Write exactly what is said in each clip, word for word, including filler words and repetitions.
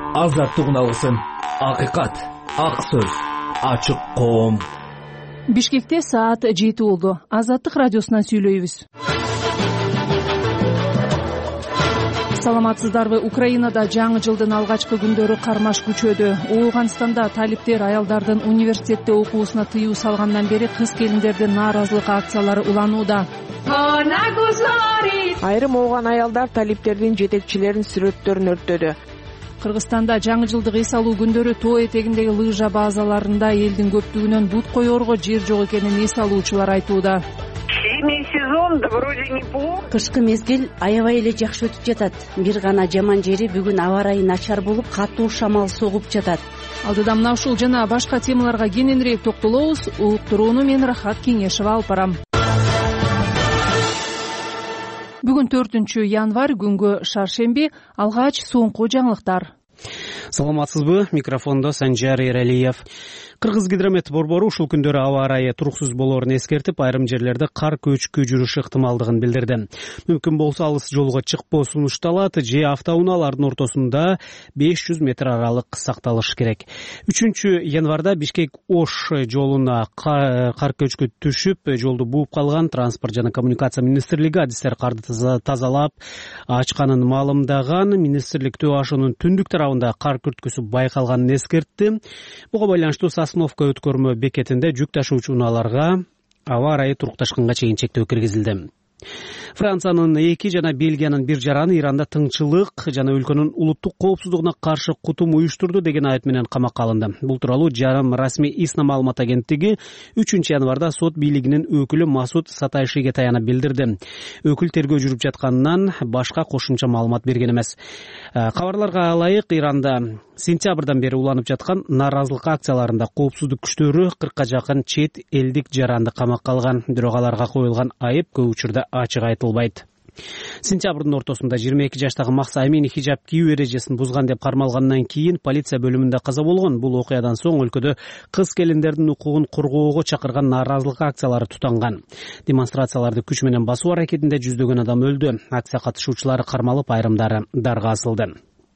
азаттык уналысын. Акыйкат, ак сөз, ачык коом. Бишкекте саат жети болду. Азаттык радиосунан сүйлөйбүз. Саламатсыздарбы? Украинада жаңы жылдын алгачкы күндөрү кармаш күчөдү. Ооганстанда талиптер аялдардын университетте окуусуна тыюу салгандан бери кыз келиндердин нааразылык акциялары уланууда. Айрым ооган аялдар талиптердин жетекчилеринин сүрөттөрүн өрттөдү. Кыргызстанда жаңы жылдык эс алуу күндөрү тоо этегиндеги лыжа базаларында элдин көптүгүнөн бут коерго жер жок экенин эс алуучулар айтууда. Зимний сезон вроде неплохо. Кышкы мезгил аябай эле жакшы өтүп жатат. Бир гана жаман жери бүгүн аба ырайы начар болуп, катуу шамал согуп жатат. Алдыда мына ушул жана башка темаларга кененирээк токтолобуз. Уктурууну мен Рахат Кеңешева алып барам. Бүгүн төртүнчү январь, күнгө шаршемби. Алгач соңку жаңылыктар. Саламатсызбы? Микрофондо Санжар Эралиев. Кыргызгидромет борбору ушул күндөрү аба ырайы туруксуз болоорун эскертип, айрым жерлерде кар көчкү жүрүшү ыктымалдыгын билдирди. Мүмкүн болсо алыс жолго чыкпоо сунушталат же автоунаалардын ортосунда беш жүз метр аралык сакталыш керек. үчүнчү январда Бишкек-Ош жолуна кар көчкү түшүп, жолду бууп калган. Транспорт жана коммуникация министрлиги адистер карды тазалап ачканын маалымдаган. Министрликтөө ашуунун түндүк тарабында кар күрткүсү байкалганын эскертти. Буга байланыштуу Сосновка өткөрмө бекетинде жүк ташуучу унааларга аба ырайы турукташканга чейин чектөө киргизилди. Франциянын эки жана Бельгиянын бир жараны Иранда тынччылык жана өлкөнүн улуттук коопсуздугуна каршы кутум уюштурду деген айып менен камакка алынды. Бул тууралуу жарым расмий ИСНА маалымат агенттиги үчүнчү январда сот бийлигинин өкүлү Масуд Сатайшиге таянып билдирди. Өкүл тергөө жүрүп жатканынан башка кошумча маалымат берген эмес. Кабарларга ылайык, Иранда сентябрдан бери уланып жаткан нааразылык акцияларында коопсуздук күчтөрү кыркка жакын чет элдик жаранды камакка алган. Бирок аларга коюлган айып көп учурда ачык айтылбайт. Сентябрдын ортосунда жыйырма эки жаштагы Макса Амини хижаб кийүү эрежесин бузган деп кармалгандан кийин полиция бөлүмүндө каза болгон. Бул окуядан соң өлкөдө кыз келиндердин укугун коргоого чакырган нааразылык акциялары тутанган. Демонстрацияларды күч менен басуу аракетинде жүздөгөн адам өлдү. Акция катышуучулары кармалып, айрымдары дарга асылды.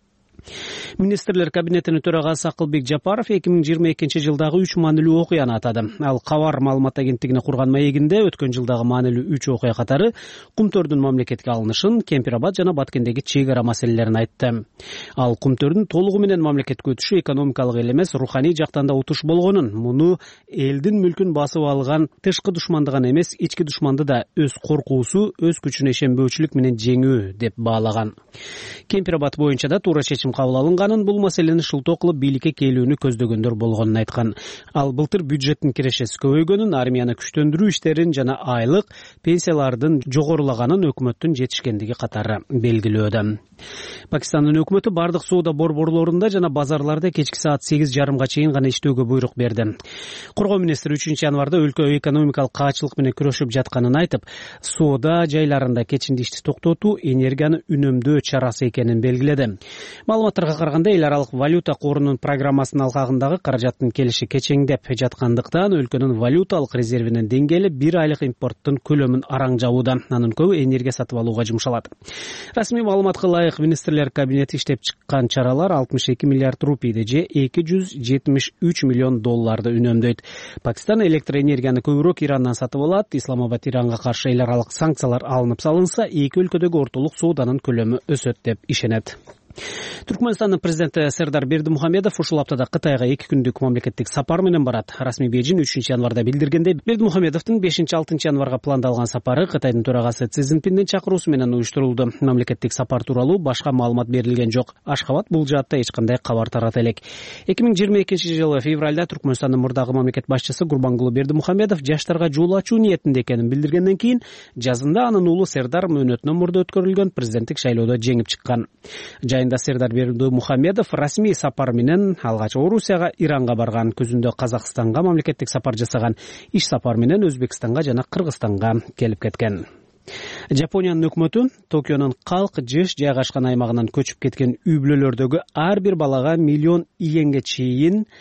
Министрлер кабинетинин төрагасы Акылбек Жапаров эки миң жыйырма экинчи жылдагы үч маанилүү окуяны атады. Ал Кабар маалымат агенттигине курган маегинде өткөн жылдагы маанилүү үч окуя катары Кумтөрдүн мамлекетке алынышын, Кемпир-Абад жана Баткендеги чек ара маселелерин айтты. Ал Кумтөрдүн толугу менен мамлекетке өтүшү экономикалык эле эмес, руханий жактан да утуш болгонун, муну элдин мүлкүн басып алган тышкы душмандыгын эмес, ички душманды да өз коркуусу, өз күчүнө ишенбөөчүлүк менен жеңүү деп баалаган. Кемпир-Абад боюнча да туура чечим кабыл алынганын, бул маселени шылтоо кылып бийликке келүүнү көздөгөндөр болгонун айткан. Ал былтыр бюджеттин кирешеси көбөйгөнүн, армияны күчтөндүрүү иштерин жана айлык пенсиялардын жогорулаганын өкмөттүн жетишкендиги катары белгилөөдө. Пакистандын өкмөтү бардык соода борборлорунда жана базарларда кечки саат сегиз жарымга чейин гана иштөөгө буйрук берди. Коргоо министри үчүнчү январда өлкө экономикалык каачылык менен күрөшүп жатканын айтып, соода жайларында кечинди ишти токтотуу энергияны үнөмдөө чарасы экенин белгиледи. Маалыматтарга караганда, эл аралык валюта корунун программасынын алкагындагы каражаттын келиши кечеңдеп жаткандыктан өлкөнүн валюталык резервинин деңгээли бир айлык импорттун көлөмүн араң жабууда. Анын көбү энергия сатып алууга жумшалат. Расмий маалыматка ылайык, министрлер кабинети иштеп чыккан чаралар алтымыш эки миллиард рупийди же эки жүз жетимиш үч миллион долларды үнөмдөйт. Пакистан электроэнергияны көбүрөөк Ирандан сатып алат. Исламабад Иранга каршы эл аралык санкциялар алынып салынса, эки өлкөдөгү ортолук сооданын көлөмү өсөт деп ишенет. Түркмөнстандын президенти Сердар Бердимухамедов ушул аптада Кытайга эки күндүк мамлекеттик сапар менен барат. Расмий Бейжин үчүнчү январда билдиргендей, Бердимухамедовдун бешинчи-алтынчы январга пландалган сапары Кытайдын төрагасы Си Цзиньпиндин чакыруусу менен уюштурулду. Мамлекеттик сапар тууралуу башка маалымат берилген жок. Ашхабад бул жаатта эч кандай кабар тарата элек. эки миң жыйырма экинчи жылы февралда Түркмөнстандын мурдагы мамлекет башчысы Гурбангулы Бердимухамедов жаштарга жол ачуу ниетинде экенин билдиргенден кийин, жазында анын уулу Сердар мөөнөтүнөн мурда өткөрүлгөн президенттик шайлоодо жеңип чыккан. Жайында Сердар Бердимухамедов расмий сапар менен алгач Орусияга, Иранга барган. Күзүндө Казакстанга мамлекеттик сапар жасаган. Иш сапар менен Өзбекстанга жана Кыргызстанга келип кеткен. Жапониянын өкмөтү Токионун калк жеш жайгашкан аймагынан көчүп кеткен үй бүлөлөрдөгү ар бир балага миллион иенге чейин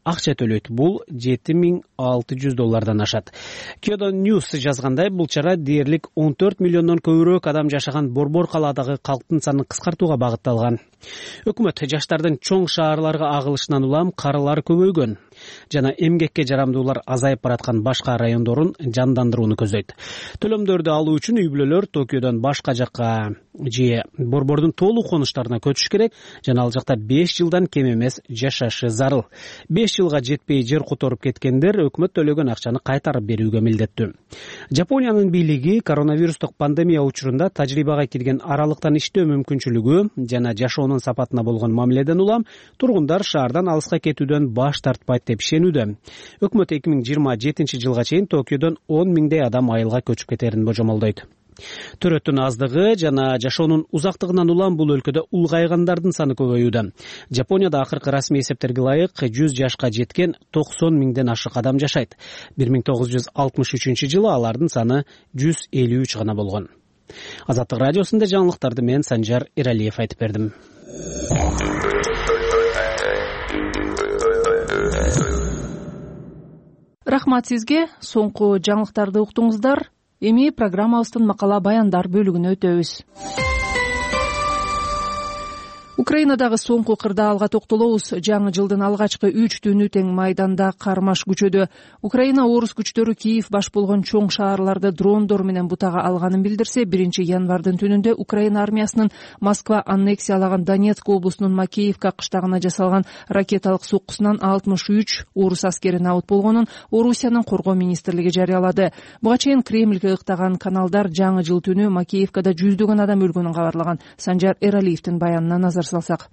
акча төлөйт. Бул жети миң алты жүз доллардан ашат. Kyodo News жазгандай, бул чара дээрлик он төрт миллиондон көбүрөөк адам жашаган Борбор калаадагы калктын санын кыскартууга багытталган. Өкмөт жаштардын чоң шаарларга агылышынан улам карылар көбөйгөн жана эмгекке жарамдуулар азайып бараткан башка райондорун жандандырууну көздөйт. Төлөмдөрдү алуу үчүн үй бүлөлөр Токиодон башка жакка же Борбордун толук конуштарына көчүш керек жана ал жакта беш жылдан кем эмес жашашы зарыл. беш жылга жетпей жер которуп кеткендер өкмөт төлөгөн акчаны кайтарып берүүгө милдеттүү. Жапониянын бийлиги коронавирустук пандемия учурунда тажрыйбага кирген аралыктан иштөө мүмкүнчүлүгү жана жашоонун сапатына болгон мамиледен улам тургундар шаардан алыска кетүүдөн баш тартпайт деп ишенүүдө. Өкмөт эки миң жыйырма жетинчи жылга чейин Токиодон он миңдей адам айылга көчүп кетерин божомолдойт. Төрөттүн аздыгы жана жашоонун узактыгынан улам бул өлкөдө улгайгандардын саны көбөйүүдө. Жапонияда акыркы расмий эсептерге ылайык жүз жашка жеткен токсон миңден ашык адам жашайт. бир миң тогуз жүз алтымыш үчүнчү жылы алардын саны жүз элүү үч гана болгон. Азаттык радиосунда жаңылыктарды мен Санжар Эралиев айтып бердим. Рахмат сизге. Соңку жаңылыктарды уктуңуздар. Эми программабыздын макала баяндар бөлүгүнө өтөбүз. Украинадагы соңку кырдаалга токтолобуз. Жаңы жылдын алгачкы үч түнү тең майданда кармаш күчөдү. Украина орус күчтөрү Киев баш болгон чоң шаарларды дрондор менен бутага алганын билдирсе, биринчи январдын түнүндө Украина армиясынын Москва аннексиялаган Донецк облусунун Макеевка кыштагына жасалган ракеталык соккусунан алтымыш үч орус аскери набыт болгонун Орусиянын коргоо министрлиги жарыялады. Буга чейин Кремльге ыктаган каналдар жаңы жыл түнү Макеевкада жүздөгөн адам өлгөнүн кабарлаган. Санжар Эралиевдин баянына назар салсак.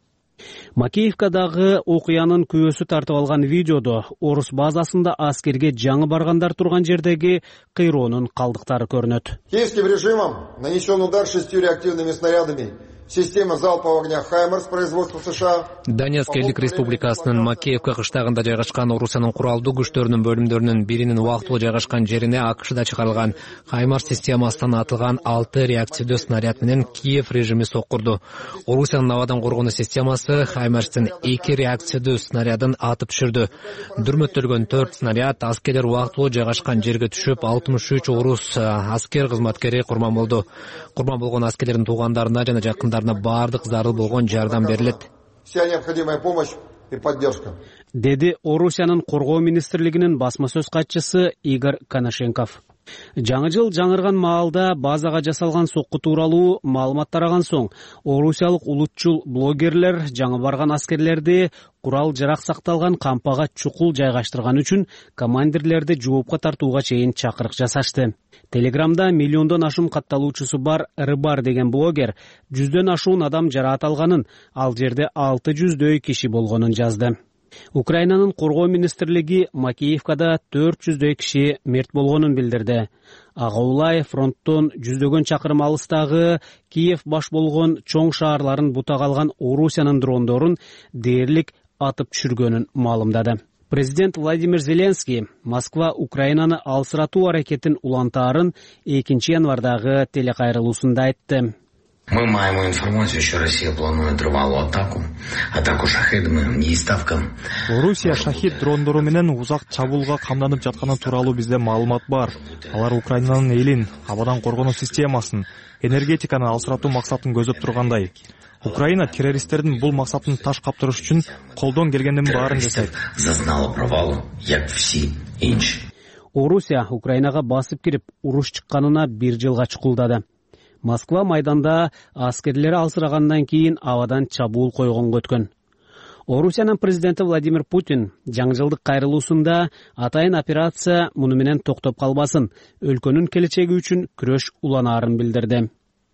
Макеевкадагы окуянын күбөсү тартып алган видеодо орус базасында аскерге жаңы баргандар турган жердеги кыйроонун калдыктары көрүнөт. Киевским режимом нанесен удар шестью реактивными снарядами. Система залпового огня «Хаймерс» производства США. Донецк элдик республикасынын Макеевка кыштагында жайгашкан Орусиянын куралдуу күчтөрүнүн бөлүмдөрүнүн биринин убактылуу жайгашкан жерине АКШда чыгарылган «Хаймерс» системасынан атылган алты реактивдүү снаряд менен Киев режими соккурду. Орусиянын абадан коргонуу системасы «Хаймерстин» эки реактивдүү снарядын атып түшүрдү. Дүрмөттөлгөн төрт снаряд аскерлер убактылуу жайгашкан жерге түшүп, алтымыш үч орус аскер кызматкери курман болду. Курман болгон аскерлердин туугандарына жана жакындарына бардык зарыл болгон жардам берилет. Вся необходимая помощь и поддержка. Деди Орусиянын коргоо министрлигинин басма сөз катчысы Игорь Коношенков. Жаңы жыл жаңырган маалда базага жасалган сокку тууралуу маалымат тараган соң, орусиялык улутчул блогерлер жаңы барган аскерлерди курал жарак сакталган кампага чукул жайгаштырган үчүн командирлерди жоопко тартууга чейин чакырык жасашты. Телеграмда миллиондон ашуун катталуучусу бар Рыбар деген блогер жүздөн ашуун адам жараат алганын, ал жерде алты жүздөй киши болгонун жазды. Украинанын коргоо министрлиги Макеевкада төрт жүздөй киши мерт болгонун билдирди. Ага улай фронттон жүздөгөн чакырым алыстагы Киев баш болгон чоң шаарларын бутага алган Орусиянын дрондорун дээрлик атып түшүргөнүн маалымдады. Президент Владимир Зеленский Москва Украинаны алсыратуу аракетин улантаарын экинчи январдагы телекайрылуусунда айтты. Мы маем информацию, что Россия планует рвалую атаку, атаку шахидами, неиставкам. Орусия шахид дрондору менен узак чабуулга камданып жатканы тууралуу бизде маалымат бар. Алар Украинанын элин, абадан коргонуу системасын, энергетиканы алсыратуу максатын көзөп тургандай. Украина террористтердин бул максатын таш каптырыш үчүн колдон келгендин баарын жасайт. Зазнала провалу, як все инч. Орусия Украинага басып кирип, уруш чыкканына бир жылга чукулдады. Москва майданда аскерлери алсырагандан кийин абадан чабуул койгонго өткөн. Орусиянын президенти Владимир Путин жаңы жылдык кайрылуусунда атайын операция муну менен токтоп калбасын, өлкөнүн келечеги үчүн күрөш уланаарын билдирди.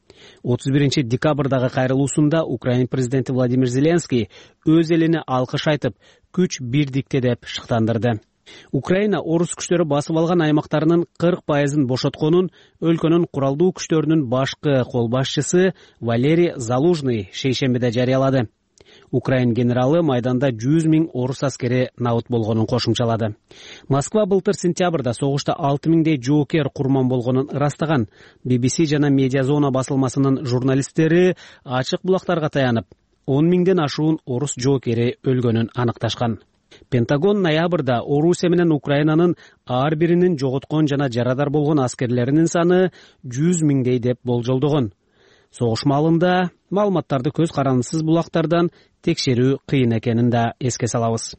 отуз биринчи декабрдагы кайрылуусунда Украина президенти Владимир Зеленский өз элине алкыш айтып, күч бирдикте деп шыктандырды. Украина орус күчтөрү басып алган аймактарынын кырк пайызын бошотконун өлкөнүн куралдуу күчтөрүнүн башкы кол башчысы Валерий Залужный шейшембиде жарыялады. Украин генералы майданда жүз миң орус аскери набыт болгонун кошумчалады. Москва былтыр сентябрда согушта алты миңдей жоокер курман болгонун ырастаган. би би си жана Медиазона басылмасынын журналисттери ачык булактарга таянып, он миңден ашуун орус жоокери өлгөнүн аныкташкан. Пентагон ноябрда Орусия менен Украинанын ар биринин жоготкон жана жарадар болгон аскерлеринин саны жүз миңдей деп болжолдогон. Согуш маалында маалыматтарды көз карандысыз булактардан текшерүү кыйын экенин да эске салабыз.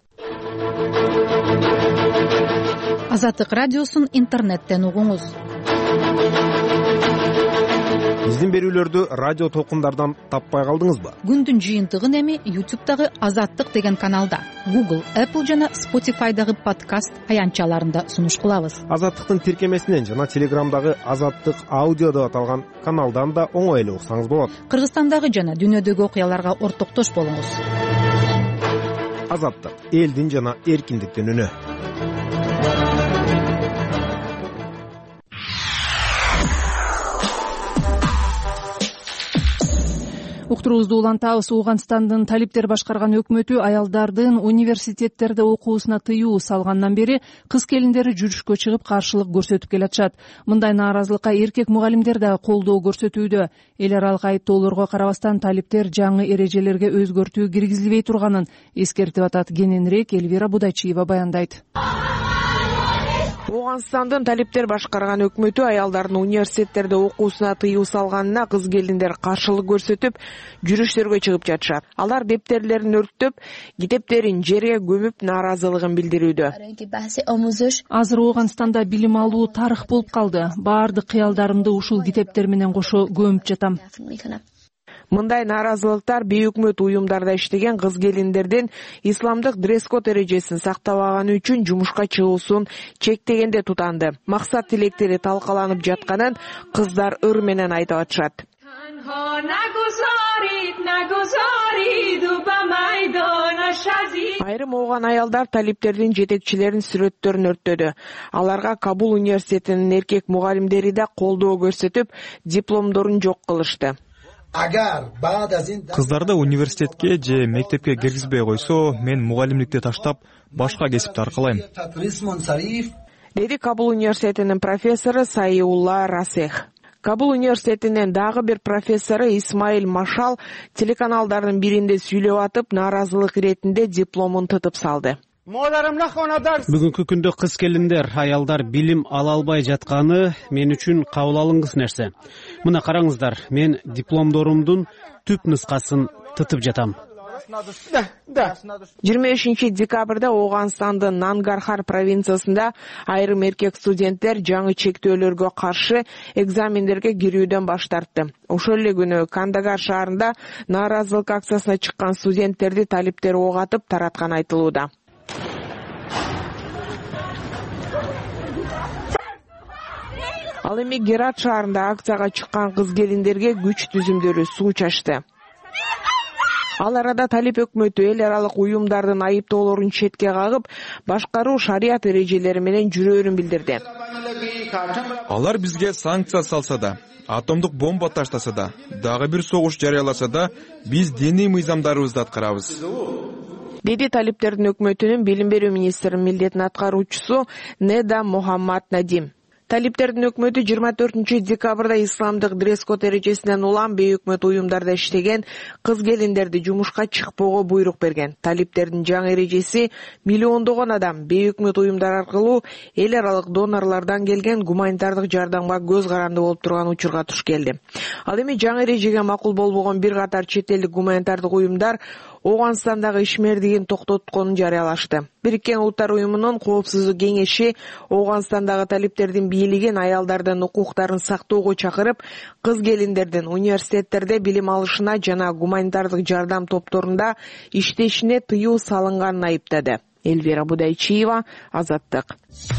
Азаттык радиосун интернеттен угуңуз. Биздин берүүлөрдү радио толкундардан таппай калдыңызбы? Күндүн жыйынтыгын эми ютубтагы Азаттык деген каналда, Google, Apple жана Spotify'дагы подкаст аянтчаларында сунуш кылабыз. Азаттыктын тиркемесинен жана Телеграмдагы Азаттык аудио деп аталган каналдан да оңой эле уксаңыз болот. Кыргызстандагы жана дүйнөдөгү окуяларга ортоктош болуңуз. Азаттык — элдин жана эркиндиктин үнү. Уктуруубузду улантабыз. Ооганстандын талиптер башкарган өкмөтү аялдардын университеттерде окуусуна тыюу салгандан бери кыз келиндери жүрүшкө чыгып каршылык көрсөтүп келатышат. Мындай нааразылыкка эркек мугалимдер да колдоо көрсөтүүдө. Эл аралык айыптоолорго карабастан талиптер жаңы эрежелерге өзгөртүү киргизилбей турганын эскертип атат. Кененирээк Элвира Будайчиева баяндайт. Ооганстандын талиптер башкарган өкмөтү аялдардын университеттерде окуусуна тыюу салганына кыз келиндер каршылык көрсөтүп, жүрүштөргө чыгып жатышат. Алар дептерлерин өрттөп, китептерин жерге көмүп нааразылыгын билдирүүдө. Азыр Ооганстанда билим алуу тарых болуп калды. Баардык кыялдарымды ушул китептер менен кошо көмүп жатам. Мындай нааразылыктар бейөкмөт уюмдарда иштеген кыз келиндердин исламдык дресс-код эрежесин сактабаганы үчүн жумушка чыгуусун чектегенде тутанды. Максат тилектери талкаланып жатканын кыздар ыр менен айтып атышат. Айрым ооган аялдар талиптердин жетекчилерин сүрөттөрүн өрттөдү. Аларга Кабул университетинин эркек мугалимдери да колдоо көрсөтүп, дипломдорун жок кылышты. Кыздарды университетке же мектепке киргизбей койсо, мен мугалимдикти таштап, башка кесипти аркалайм. Деди Кабул университетинин профессору Сайулла Расех. Кабул университетинин дагы бир профессору Исмаил Машал телеканалдардын биринде сүйлөп атып, нааразылык иретинде дипломун тытып салды. Бүгүнкү күндө кыз келиндер, аялдар билим ала албай жатканы мен үчүн кабыл алынгыс нерсе. Мына караңыздар, мен дипломдорумдун түп нускасын тытып жатам. жыйырма бешинчи декабрда Ооганстандын Нангархар провинциясында айрым эркек студенттер жаңы чектөөлөргө каршы экзамендерге кирүүдөн баш тартты. Ошол эле күнү Кандагар шаарында нааразылык акциясына чыккан студенттерди талиптер ок атып таратканы айтылууда. Ал эми Герат шаарында акцияга чыккан кыз келиндерге күч түзүмдөрү суу чачты. Ал арада талип өкмөтү эл аралык уюмдардын айыптоолорун четке кагып, башкаруу шарият эрежелери менен жүрөөрүн билдирди. Алар бизге санкция салса да, атомдук бомба таштаса да, дагы бир согуш жарыяласа да, биз диний мыйзамдарыбызды аткарабыз. Деди талиптердин өкмөтүнүн билим берүү министринин милдетин аткаруучусу Неда Мухаммад Надим. Талиптердин өкмөтү жыйырма төртүнчү декабрда исламдык дресс-код эрежесинен улам бейөкмөт уюмдарда иштеген кыз келиндерди жумушка чыкпоого буйрук берген. Талиптердин жаңы эрежеси миллиондогон адам бейөкмөт уюмдар аркылуу эл аралык донорлордон келген гуманитардык жардамга көз каранды болуп турган учурга туш келди. Ал эми жаңы эрежеге макул болбогон бир катар чет элдик гуманитардык уюмдар Ооганстандагы ишмердигин токтотконун жарыялашты. Бириккен Улуттар уюмунун коопсуздук кеңеши Ооганстандагы талиптердин бийлигин аялдардын укуктарын сактоого чакырып, кыз келиндердин университеттерде билим алышына жана гуманитардык жардам топторунда иштешине тыюу салынганын айыптады. Элвира Будайчиева, Азаттык.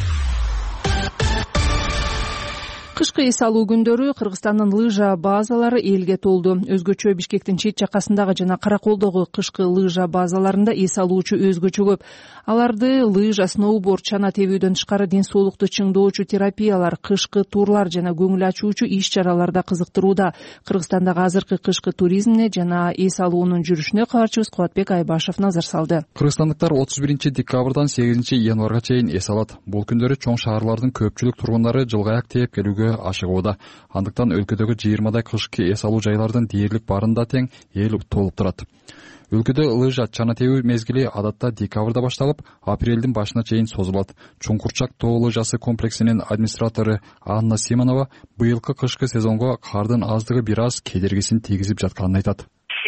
Кышкы эс алуу күндөрү Кыргызстандын лыжа базалары элге толду. Өзгөчө Бишкектин чет жакасындагы жана Караколдогу кышкы лыжа базаларында эс алуучу өзгөчө көп. Аларды лыжа, сноуборд, чана тебүүдөн тышкары ден соолукту чыңдоочу терапиялар, кышкы турлар жана көңүл ачуучу иш-чараларда кызыктырууда. Кыргызстандагы азыркы кышкы туризмине жана эс алуунун жүрүшүнө кабарчыбыз Кубатбек Айбашев назар салды. Кыргызстандыктар отуз биринчи декабрдан сегизинчи январга чейин эс алат. Бул күндөрү чоң шаарлардын көпчүлүк тургундары жылгаяк тээп келүүгө ашыгууда. Андыктан өлкөдөгү жыйырмадай кышкы эс алуу жайлардын дээрлик барында тең эл толуп турат. Өлкөдө лыжа чана тебүү мезгили адатта декабрда башталып, апрелдин башына чейин созулат. Чуңкурчак тоо лыжасы комплексинин администратору Анна Симонова быйылкы кышкы сезонго кардын аздыгы бир аз кедергисин тийгизип жатканын айтат.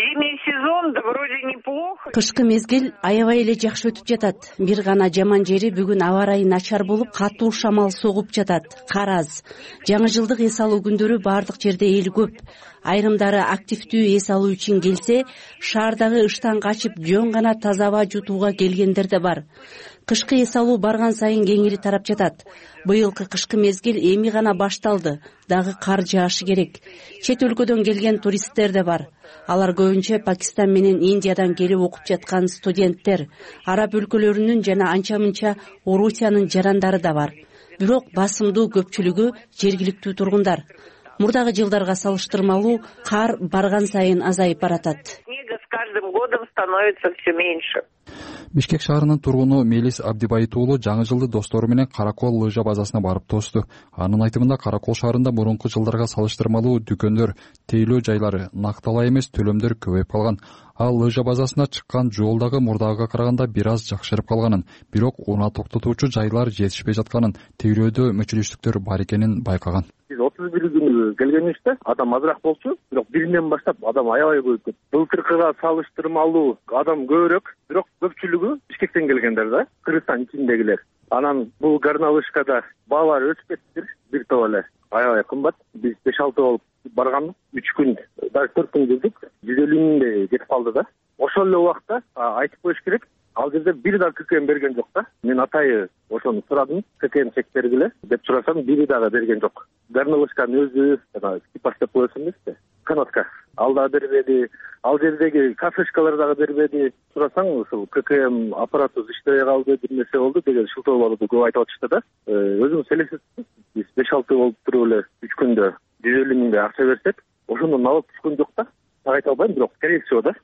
Кышкы мезгил аябай эле жакшы өтүп жатат. Бир гана жаман жери бүгүн аба ырайы начар болуп, катуу шамал согуп жатат. Кар аз. Жаңы жылдык эс алуу күндөрү бардык жерде эл көп. Айрымдары активдүү эс алуу үчүн келсе, шаардагы ыштан качып жөн гана таза аба жутууга келгендер да бар. Кышкы эс алуу барган сайын кеңири тарап жатат. Быйылкы кышкы мезгил эми гана башталды. Дагы кар жаашы керек. Чет өлкөдөн келген туристтер да бар. Алар көбүнчө Пакистан менен Индиядан келип окуп жаткан студенттер, араб өлкөлөрүнүн жана анча мынча Орусиянын жарандары да бар. Бирок басымдуу көпчүлүгү жергиликтүү тургундар. Мурдагы жылдарга салыштырмалуу кар барган сайын азайып баратат. Каждым годом становится все меньше. Бишкек шаарынын тургуну Мелис Абдибайыт уулу жаңы жылды достору менен Каракол лыжа базасына барып тосту. Анын айтымында Каракол шаарында мурунку жылдарга салыштырмалуу дүкөндөр, тейлөө жайлары, накталай эмес төлөмдөр көбөйүп калган. Ал лыжа базасына чыккан жол дагы мурдагыга караганда бир аз жакшырып калганын, бирок унаа токтотуучу жайлар жетишпей жатканын, тейлөөдө мүчүлүштүктөр бар экенин байкаган. Биз отуз бир күнү келгенибизде адам азыраак болчу, бирок биринен баштап адам аябай көбөйүп кетти. Былтыркыга салыштырмалуу адам көбүрөөк, бирок көпчүлүгү Бишкектен келгендер да, Кыргызстан ичиндегилер. Анан бул горнолыжкада баалар өсүп кетти, бир топ эле аябай кымбат. Биз беш алты болуп барганбыз, үч күн, даже төрт күн жүрдүк, жүз элүү миңдей кетип калды да. Ошол эле убакта айтып коюш керек, ал жерде бир да ККМ берген жок да. Мен атайы ошону сурадым, ККМ чек бергиле деп сурасам, бири дагы берген жок. Горнолыжканын өзү, жана типаж деп коесуң эмеспи? Канатка. Ал да бербеди, ал жердеги кафешкалар дагы бербеди. Сурасаң, ушул ККМ аппараты иштебей калды, бир нерсе болду деген шылтоолорду көп айтып атышты да. Өзүңүз элестетиңиз, биз беш алты болуп туруп эле үч күндө жүз элүү миңдей акча берсек, ошондон алып түшкөн жок да. Так айта албайм, бирок скорее всего да.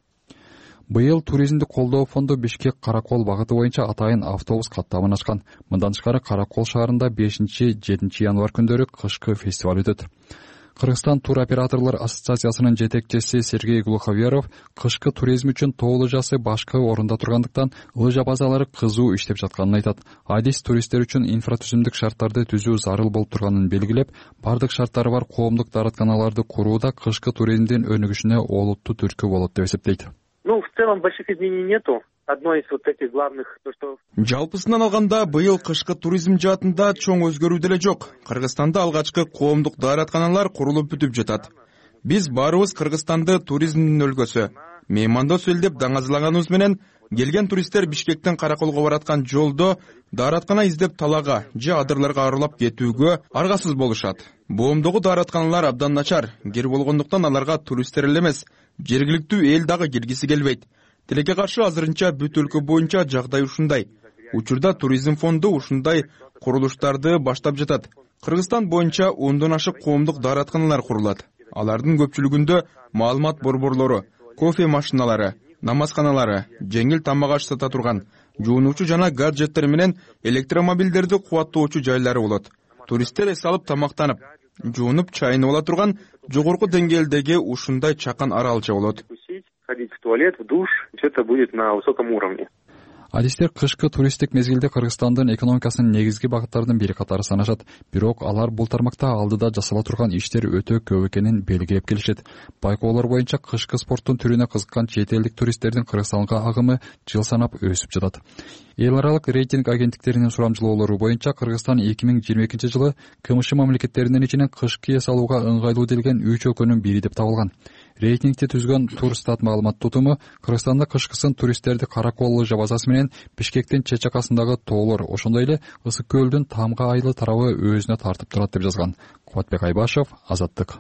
Быйыл туризмди колдоо фонду Бишкек Каракол багыты боюнча атайын автобус каттамын ачкан. Мындан тышкары Каракол шаарында бешинчи жетинчи январь күндөрү кышкы фестиваль өтөт. Кыргызстан тур операторлор ассоциациясынын жетекчиси Сергей Глуховеров кышкы туризм үчүн тоо лыжасы башкы орунда тургандыктан лыжа базалары кызуу иштеп жатканын айтат. Адис туристтер үчүн инфратүзүмдүк шарттарды түзүү зарыл болуп турганын белгилеп, бардык шарттары бар коомдук дааратканаларды курууда кышкы туризмдин өнүгүшүнө олуттуу түрткү болот деп эсептейт. Ну, в целом больших изменений нету. Одной из вот этих главных, то что... Жалпысынан алганда, быйыл кышкы туризм жаатында чоң өзгөрүү деле жок. Кыргызстанда алгачкы коомдук дааратканалар курулуп бүтүп жатат. Биз баарыбыз Кыргызстанды туризмдин өлкөсү, меймандос эл деп даңазалаганыбыз менен, келген туристтер Бишкектен Караколго бараткан жолдо даараткана издеп талага же адырларга арылап кетүүгө аргасыз болушат. Боомдогу дааратканалар абдан начар, кер болгондуктан аларга туристтер эле эмес, жергиликтүү эл дагы келгиси келбейт. Тилекке каршы азырынча бүт өлкө боюнча жагдай ушундай. Учурда туризм фонду ушундай курулуштарды баштап жатат. Кыргызстан боюнча ондон ашык коомдук дааратканалар курулат. Алардын көпчүлүгүндө маалымат борборлору, кофе машиналары, намазканалары, жеңил тамак аш сата турган, жуунуучу жана гаджеттер менен электромобилдерди кубаттоочу жайлары болот. Туристтер эс алып тамактанып, жуунуп чайынып ала турган жогорку деңгээлдеги ушундай чакан аралча болот. Ходить в туалет, в душ, все это будет на высоком уровне. Адистер кышкы туристтик мезгилде Кыргызстандын экономикасынын негизги багыттарынын бири катары санашат. Бирок алар бул тармакта алдыда жасала турган иштер өтө көп экенин белгилеп келишет. Байкоолор боюнча кышкы спорттун түрүнө кызыккан чет элдик туристтердин Кыргызстанга агымы жыл санап өсүп жатат. Эл аралык рейтинг агенттиктеринин сурамжылоолору боюнча Кыргызстан эки миң жыйырма экинчи жылы КМШ мамлекеттеринин ичинен кышкы эс алууга ыңгайлуу делген үч өлкөнүн бири деп табылган. Рейтингти түзгөн Турстат маалымат тутуму Кыргызстанда кышкысын туристтерди Каракол лыжа базасы менен Бишкектин чет жакасындагы тоолор, ошондой эле Ысык көлдүн Тамга айлы тарабы өзүнө тартып турат деп жазган. Кубатбек Айбашев, Азаттык.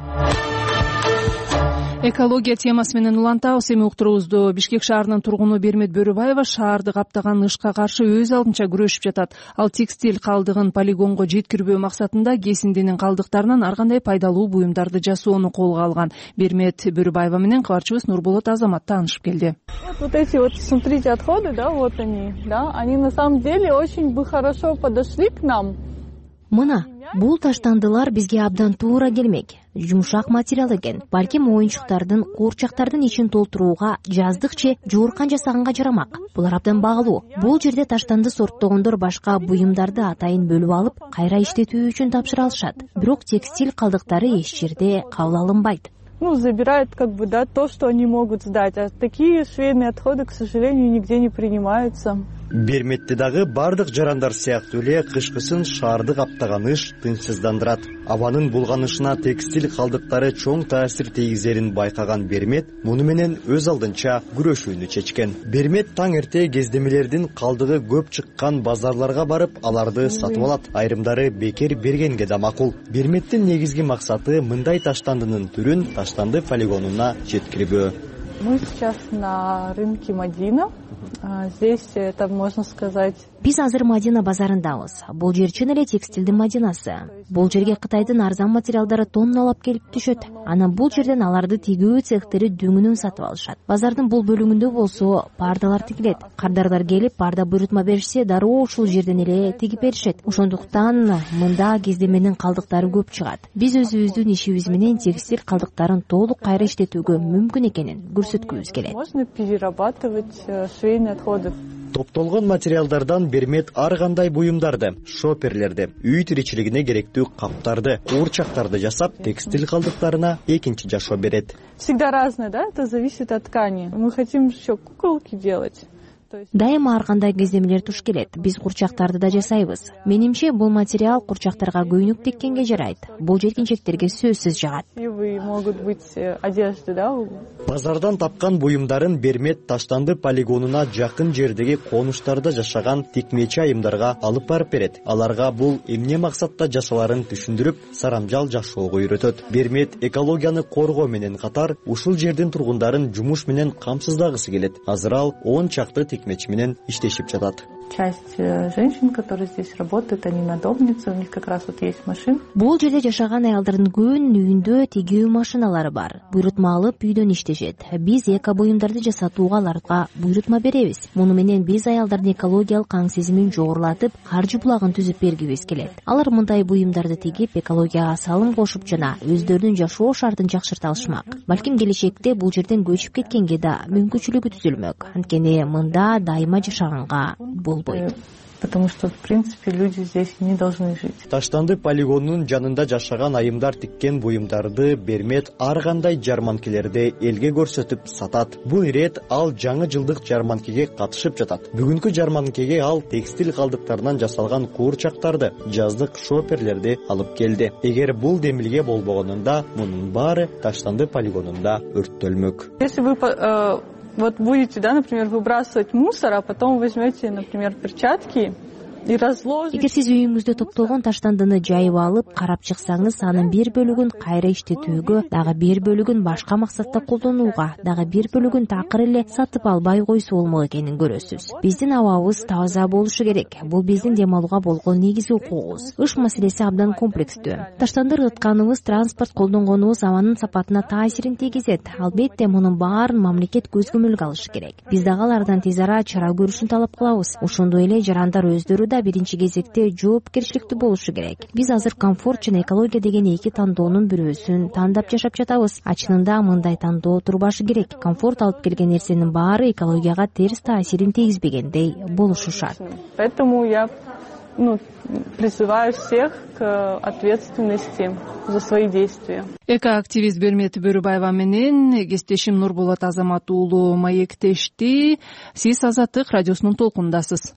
Экология темасы менен улантабыз. Эми уктуруубузду Бишкек шаарынын тургуну Бермет Бөрүбаева шаарды каптаган ышка каршы өз алдынча күрөшүп жатат. Ал текстиль калдыгын полигонго жеткирбөө максатында кесиндинин калдыктарынан ар кандай пайдалуу буюмдарды жасоону колго алган. Бермет Бөрүбаева менен кабарчыбыз Нурболот Азамат таанышып келди. Вот эти вот, смотрите, отходы, да, вот они, да, они на самом деле очень бы хорошо подошли к нам. мына бул таштандылар бизге абдан туура келмек. Жумшак материал экен. Балким оюнчуктардын, куурчактардын ичин толтурууга, жаздык же жууркан жасаганга жарамак. Булар абдан багылуу. Бул жерде таштанды сорттогондор башка буюмдарды атайын бөлүп алып, кайра иштетүү үчүн тапшыра алышат. Бирок текстиль калдыктары эч жерде кабыл алынбайт. Ну, забирают как бы, да, то, что они могут сдать. А такие швейные отходы, к сожалению, нигде не принимаются. Берметте дагы бардык жарандар сыяктуу эле кышкысын шаарды каптаган ыш тынчсыздандырат. Абанын булганышына текстиль калдыктары чоң таасир тийгизерин байкаган Бермет муну менен өз алдынча күрөшүүнү чечкен. Бермет таң эрте кездемелердин калдыгы көп чыккан базарларга барып, аларды сатып алат. Айрымдары бекер бергенге да макул. Берметтин негизги максаты мындай таштандынын түрүн таштанды полигонуна жеткирүү. Мы сейчас на рынке Мадина. Здесь это можно сказать. Биз азыр Мадина базарындабыз. Бул жер чын эле текстилдин Мадинасы. Бул жерге Кытайдын арзан материалдары тонналап келип түшөт. Анан бул жерден аларды тигүү цехтери дөңүнөн сатып алышат. Базардын бул бөлүгүндө болсо пардалар тигилет. Кардарлар келип парда буйрутма беришсе, дароо ушул жерден эле тигип беришет. Ошондуктан мында кездеменин калдыктары көп чыгат. Биз өзүбүздүн ишибиз менен текстиль калдыктарын толук кайра иштетүүгө мүмкүн экенин көрсөткүбүз келет. Можно перерабатывать швейные отходы. Топтолгон материалдардан Бермет ар кандай буюмдарды, шоперлерди, үй тиричилигине керектүү каптарды, куурчактарды жасап, текстиль калдыктарына экинчи жашоо берет. Всегда разное, да? Это зависит от ткани. Мы хотим еще куколки делать. Дайыма ар кандай кездемелер туш келет. Биз курчактарды да жасайбыз. Менимче бул материал курчактарга көйнөк теккенге жарайт. Бул жеткинчектерге сөзсүз жагат. Могут быть одежды, да? Базардан тапкан буюмдарын Бермет таштанды полигонуна жакын жердеги конуштарда жашаган тикмечи айымдарга алып барып берет. Аларга бул эмне максатта жасаларын түшүндүрүп, сарамжал жашоого үйрөтөт. Бермет экологияны коргоо менен катар ушул жердин тургундарын жумуш менен камсыздагысы келет. Азыр ал он чакты тикмечи менен иштешип жатат. Часть женщин, которые здесь работают, они надомницы, у них как раз вот есть машина. Бул жерде жашаган аялдардын көбүнүн үйүндө тигүү машиналары бар. Буйрутма алып үйдөн иштешет. Биз эко буюмдарды жасатууга аларга буйрутма беребиз. Муну менен биз аялдардын экологиялык аң сезимин жогорулатып, каржы булагын түзүп бергибиз келет. Алар мындай буюмдарды тигип, экологияга салым кошуп жана өздөрүнүн жашоо шартын жакшырта алышмак. Балким келечекте бул жерден көчүп кеткенге да мүмкүнчүлүгү түзүлмөк. Анткени мында дайыма жашаганга болбойт. Потому что, в принципе, люди здесь не должны жить. Таштанды полигонунун жанында жашаган айымдар тиккен буюмдарды Бермет ар кандай жарманкелерде элге көрсөтүп сатат. Бул ирет ал жаңы жылдык жарманкеге катышып жатат. Бүгүнкү жарманкеге ал текстиль калдыктарынан жасалган куурчактарды, жаздык шоперлерди алып келди. Эгер бул демилге болбогонунда, мунун баары таштанды полигонунда өрттөлмөк. Если вы вот будете, да, например, выбрасывать мусор, а потом возьмете, например, перчатки и разложите. Эгер сиз үйүңүздө топтолгон таштандыны жайып алып, карап чыксаңыз, анын бир бөлүгүн кайра иштетүүгө, дагы бир бөлүгүн башка максатта колдонууга, дагы бир бөлүгүн такыр эле сатып албай койсо болмок экенин көрөсүз. Биздин абабыбыз таза болушу керек. Бул биздин дем алууга болгон негизги укугубуз. Ыш маселеси абдан комплекстүү. Таштанды ырытканыбыз, транспорт колдонгонубуз абанын сапатына таасирин тийгизет. Албетте мунун баарын мамлекет көз көмөлгө алышы керек. Биз дагы алардан тез ара чара көрүшүн талап кылабыз. Ошондой эле жарандар өздөрү биринчи кезекте жоопкерчиликтүү болушу керек. Биз азыр комфорт жана экология деген эки тандоонун бирөөсүн тандап жашап жатабыз. Ачынында мындай тандоо турбашы керек. Комфорт алып келген нерсенин баары экологияга терс таасирин тийгизбегендей болушу шарт. Поэтому я ну, призываю всех к ответственности за свои действия. Эко-активист Бермет Бөрүбаева менен кесиптешим Нурболот Азамат уулу маектешти. Сиз Азаттык радиосунун толкунундасыз.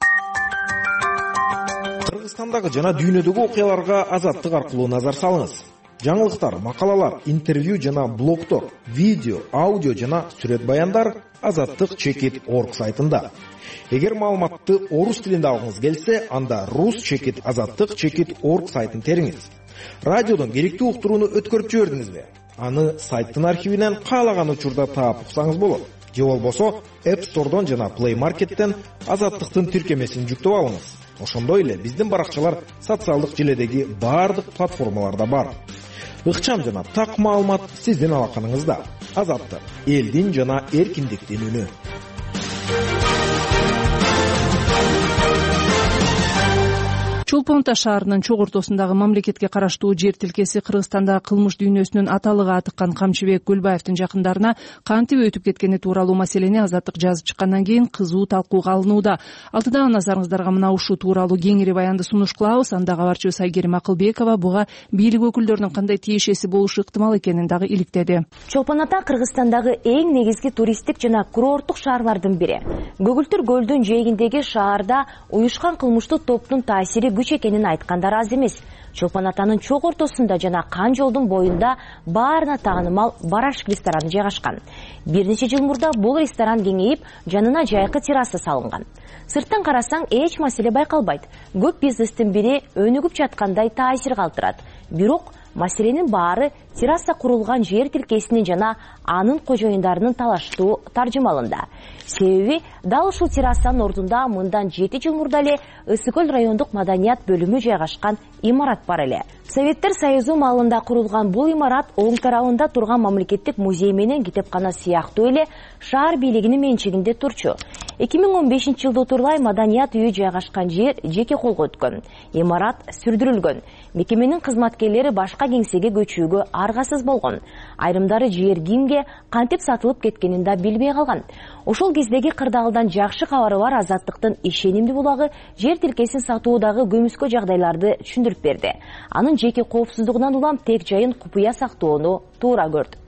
Кыргызстандагы жана дүйнөдөгү окуяларга Азаттык аркылуу назар салыңыз. Жаңылыктар, макалалар, интервью жана блогдор, видео, аудио жана сүрөт баяндар азаттык чекит точка орг сайтында. Эгер маалыматты орус тилинде алгыңыз келсе, анда рус чекит азаттык чекит точка орг сайтын териңиз. Радиодон керектүү уктурууну өткөрүп жибердиңизби? Аны сайттын архивинен каалаган учурда таап уксаңыз болот. Же болбосо App Store'дон жана Play Market'тен азаттыктын тиркемесин жүктөп алыңыз. Ошондой эле биздин баракчалар социалдык желедеги баардык платформаларда бар. Ыкчам жана так маалымат сиздин алаканыңызда. Азаттык, элдин жана эркиндиктин үнү. Чолпон Ата шаарынын чок ортосундагы мамлекетке караштуу жер тилкеси Кыргызстанда кылмыш дүйнөсүнүн аталыгы атыккан Камчыбек Көлбаевдин жакындарына кантип өтүп кеткени тууралуу маселени Азаттык жазып чыккандан кийин кызуу талкууга алынууда. Алтыда назарыңыздарга мына ушул тууралуу кеңири баянды сунуш кылабыз. Анда кабарчыбыз Айгерим Акылбекова буга бийлик өкүлдөрүнүн кандай тиешеси болушу ыктымал экенин дагы иликтеди. Чолпон Ата Кыргызстандагы эң негизги туристтик жана курорттук шаарлардын бири. Көгүлтүр көлдүн жээгиндеги шаарда уюшкан кылмыштуу топтун таасири күч экенин айткандар аз эмес. Чолпон Атанын чок ортосунда жана Кан жолдун боюнда баарына таанымал Барашек рестораны жайгашкан. Бир нече жыл мурда бул ресторан кеңейип, жанына жайкы терраса салынган. Сырттан карасаң эч маселе байкалбайт. Көп бизнестин бири өнүгүп жаткандай таасир калтырат. Бирок маселенин баары терраса курулган жер тилкесинин жана анын кожоюндарынын талаштуу таржымалында. Себеби дал ушул террасанын ордунда мындан жети жыл мурда эле Ысык көл райондук маданият бөлүмү жайгашкан имарат бар эле. Советтер Союзу маалында курулган бул имарат оң тарабында турган мамлекеттик музей менен китепкана сыяктуу эле шаар бийлигинин менчигинде турчу. эки миң он бешинчи жылды утурлай маданият үйү жайгашкан жер жеке колго өткөн. Имарат сүрдүрүлгөн. Мекеменин кызматкерлери башка кеңсеге көчүүгө аргасыз болгон. Айрымдары жер кимге кантип сатылып кеткенин да билбей калган. Ошол кездеги кырдаалдан жакшы кабары бар Азаттыктын ишенимдүү булагы жер тилкесин сатуудагы көмүскө жагдайларды түшүндүрүп берди. Анын жеке коопсуздугунан улам тек жайын купуя сактоону туура көрдүк.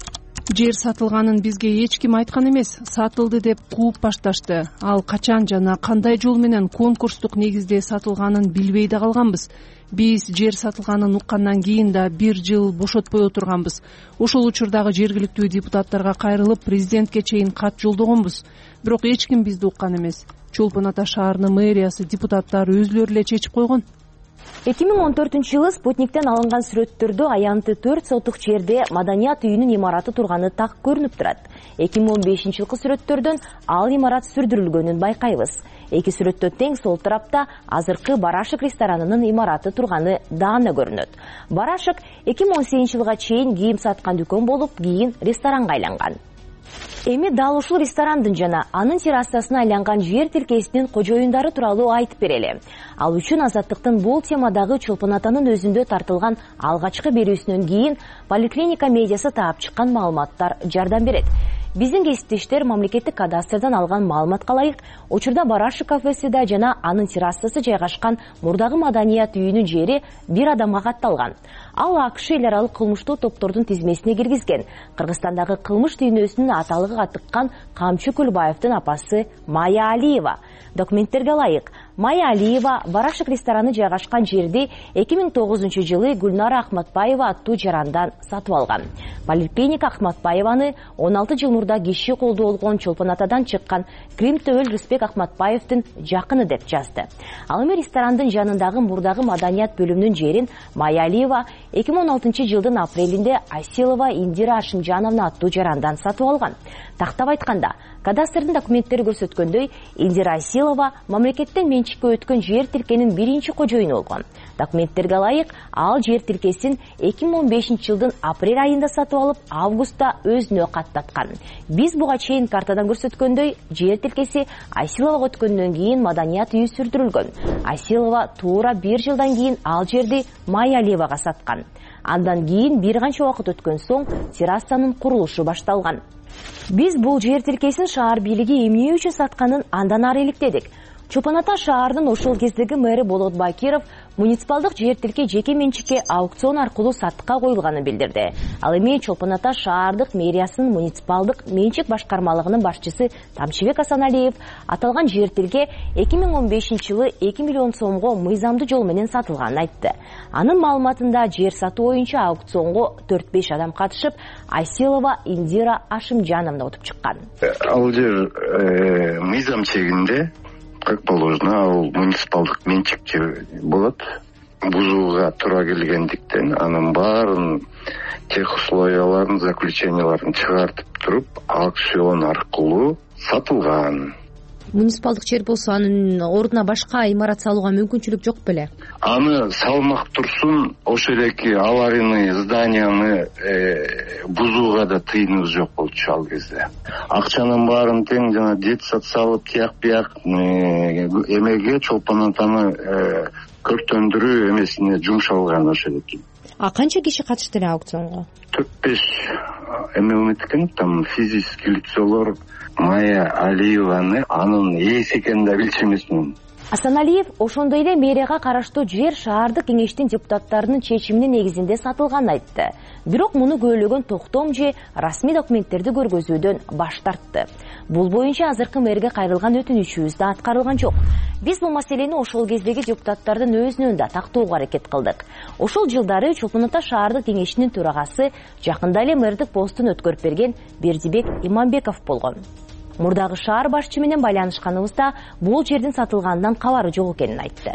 Жер сатылганын бизге эч ким айткан эмес, сатылды деп кууп башташты. Ал качан жана кандай жол менен конкурстук негизде сатылганын билбей да калганбыз. Биз жер сатылганын уккандан кийин да бир жыл бошотпой отурганбыз. Ошол учурдагы жергиликтүү депутаттарга кайрылып, президентке чейин кат жолдогонбуз. Бирок эч ким бизди уккан эмес. Чолпон Ата шаарынын мэриясы, депутаттары өзүлөрү эле чечип койгон. эки миң он төртүнчү жылы Спутниктен алынган сүрөттөрдө аянты төрт сотук жерде маданият үйүнүн имараты турганы так көрүнүп турат. эки миң он бешинчи жылкы сүрөттөрдөн ал имарат сүрдүрүлгөнүн байкайбыз. Эки сүрөттө тең сол тарапта азыркы Барашек ресторанынын имараты турганы даана көрүнөт. Барашек эки миң он сегизинчи жылга чейин кийим саткан дүкөн болуп, кийин ресторанга айланган. Эми дал ушул ресторандын жана анын террасасына айланган жер тилкесинин кожоюндары тууралуу айтып берели. Ал үчүн Азаттыктын бул темадагы Чолпон Атанын өзүндө тартылган алгачкы берүүсүнөн кийин Поликлиника медиасы таап чыккан маалыматтар жардам берет. Биздин кесиптештер мамлекеттик кадастрдан алган маалыматка ылайык, учурда Барашек кафесида жана анын террасасы жайгашкан мурдагы маданият үйүнүн жери бир адамга катталган. Ал АКШ эл аралык кылмыштуу топтордун тизмесине киргизген. Кыргызстандагы кылмыш дүйнөсүнүн аталыгы атыккан Камчы Көлбаевдин апасы Майя Алиева. Документтерге ылайык, Майя Алиева Барашек рестораны жайгашкан жерди эки миң тогузунчу жылы Гүлнара Ахматбаева аттуу жарандан сатып алган. Поликлиника Ахматбаеваны он алты жыл мурда киши колдуу болгон Чолпон Атадан чыккан Крим Төбөл Рысбек Ахматбаевдин жакыны деп жазды. Ал эми ресторандын жанындагы мурдагы маданият бөлүмүнүн жерин Майя Алиева эки миң он алтынчы жылдын апрелинде Айсилова Индира Ашимжановна аттуу жарандан сатып алган. Тактап айтканда, кадастрдын документтери көрсөткөндөй, Индира Айсилова мамлекеттен менчикке өткөн жер тилкенин биринчи кожоюну болгон. Документтерге ылайык, ал жер тилкесин эки миң он бешинчи жылдын апрель айында сатып алып, августта өзүнө каттаткан. Биз буга чейин картадан көрсөткөндөй, жер тилкеси Айсиловага өткөндөн кийин маданият үйү сүрдүрүлгөн. Айсилова туура бир жылдан кийин ал жерди Майя Алиевага саткан. Андан кийин бир канча убакыт өткөн соң террасанын курулушу башталган. Биз бул жер тилкесин шаар бийлиги эмне үчүн сатканын андан ары иликтедик. Чолпон Ата шаарынын ошол кездеги мэри Болот Бакиров муниципалдык жер тилке жеке менчикке аукцион аркылуу сатыкка коюлганын билдирди. Ал эми Чолпон Ата шаардык мэриясынын муниципалдык менчик башкармалыгынын башчысы Тамчыбек Асаналиев аталган жер тилке эки миң он бешинчи жылы эки миллион сомго мыйзамдуу жол менен сатылганын айтты. Анын маалыматында жер сатуу боюнча аукционго төрт беш адам катышып, Айсилова Индира Ашимжановна утуп чыккан. Ал жер мыйзам чегинде как положено, ал муниципалдык менчикчи болот. Бузууга туура келгендиктен анын баарын тех условияларын, заключенияларын чыгартып туруп, аукцион аркылуу сатылган. муниципалдык жер болсо анын ордуна башка имарат салууга мүмкүнчүлүк жок беле? Аны салмак турсун, ошол эки аварийный зданияны бузууга да тыйыныбыз жок болчу ал кезде. Акчанын баарын тең жана детсад салып тияк бияк эмеге Чолпон атаны көрктөндүрүү эмесине жумшалган ошол эки. А канча киши катышты эле аукционго? төрт беш эме умет экен, там физический лицолор. Майя Алиеваны анын ээси экенин да билчү эмесмин. Асаналиев ошондой эле мэрияга караштуу жер шаардык кеңештин депутаттарынын чечиминин негизинде сатылганын айтты. Бирок муну көөлөгөн токтом же расмий документтерди көргөзүүдөн баш тартты. Бул боюнча азыркы мэрге кайрылган өтүнүчүбүз да аткарылган жок. Биз бул маселени ошол кездеги депутаттардын өзүнөн да тактоого аракет кылдык. Ошол жылдары Чолпон Ата шаардык кеңешинин төрагасы жакында эле мэрдик постун өткөрүп берген Бердибек Иманбеков болгон. Мурдагы шаар башчы менен байланышканыбызда бул жердин сатылганынан кабары жок экенин айтты.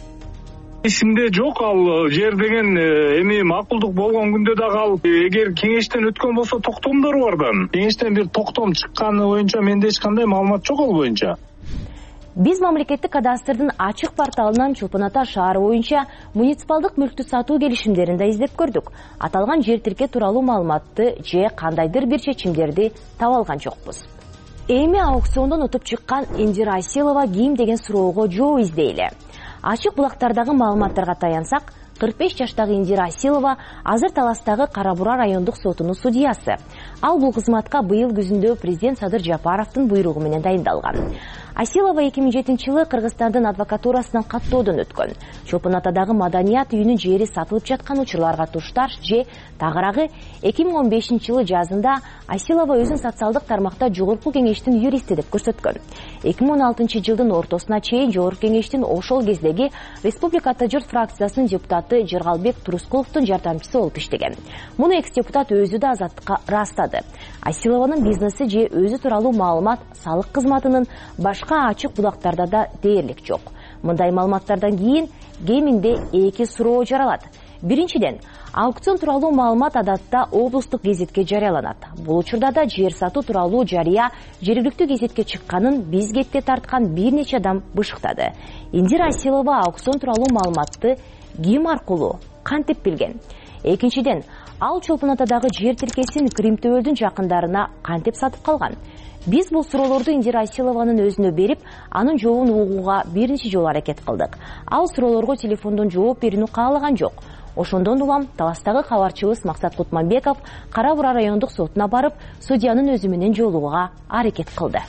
Эсимде жок ал жер деген эми макулдук болгон күндө дагы ал эгер кеңештен өткөн болсо токтомдор бар да. Кеңештен бир токтом чыкканы боюнча менде эч кандай маалымат жок ал боюнча. Биз мамлекеттик кадастрдын ачык порталынан Чолпон Ата шаары боюнча муниципалдык мүлктү сатуу келишимдерин да издеп көрдүк. Аталган жер тирке тууралуу маалыматты же кандайдыр бир чечимдерди таба алган жокпуз. Эми аукциондон утуп чыккан Индира Айселова ким деген суроого жооп издейли. Ачык булактардагы маалыматтарга таянсак, кырк беш жаштагы Индира Айселова азыр Таластагы Кара Бура райондук сотунун судьясы. Ал бул кызматка быйыл күзүндө президент Садыр Жапаровдун буйругу менен дайындалган. Айселова эки миң жетинчи жылы Кыргызстандын адвокатурасынан каттоодон өткөн. Чолпон Атадагы маданият үйүнүн жери сатылып жаткан учурларга тушташ же тагыраагы эки миң он бешинчи жылы жазында Айселова өзүн социалдык тармакта жогорку кеңештин юристи деп көрсөткөн. эки миң он алтынчы жылдын ортосуна чейин жогорку кеңештин ошол кездеги Республика Ата журт фракциясынын депутаты Жыргалбек Турускуловдун жардамчысы болуп иштеген. Муну экс-депутат өзү да Азаттыкка ырастады. Айселованын бизнеси же өзү тууралуу маалымат салык кызматынын башка ачык булактарда да дээрлик жок. Мындай маалыматтардан кийин кеминде эки суроо жаралат. Биринчиден, аукцион тууралуу маалымат адатта облустук гезитке жарыяланат. Бул учурда да жер сатуу тууралуу жарыя жергиликтүү гезитке чыкканын биз кетте тарткан бир нече адам бышыктады. Индира Айселова аукцион тууралуу маалыматты ким аркылуу, кантип билген? Экинчиден, ал Чолпон Атадагы жер тиркесин Кримтөөлдүн жакындарына кантип сатып калган? Биз бул суроолорду Индира Айселованын өзүнө берип, анын жообун угууга бир нече жолу аракет кылдык. Ал суроолорго телефондон жооп берүүнү каалаган жок. Ошондон улам Таластагы кабарчыбыз Максат Кутманбеков Кара Бура райондук сотуна барып, судьянын өзү менен жолугууга аракет кылды.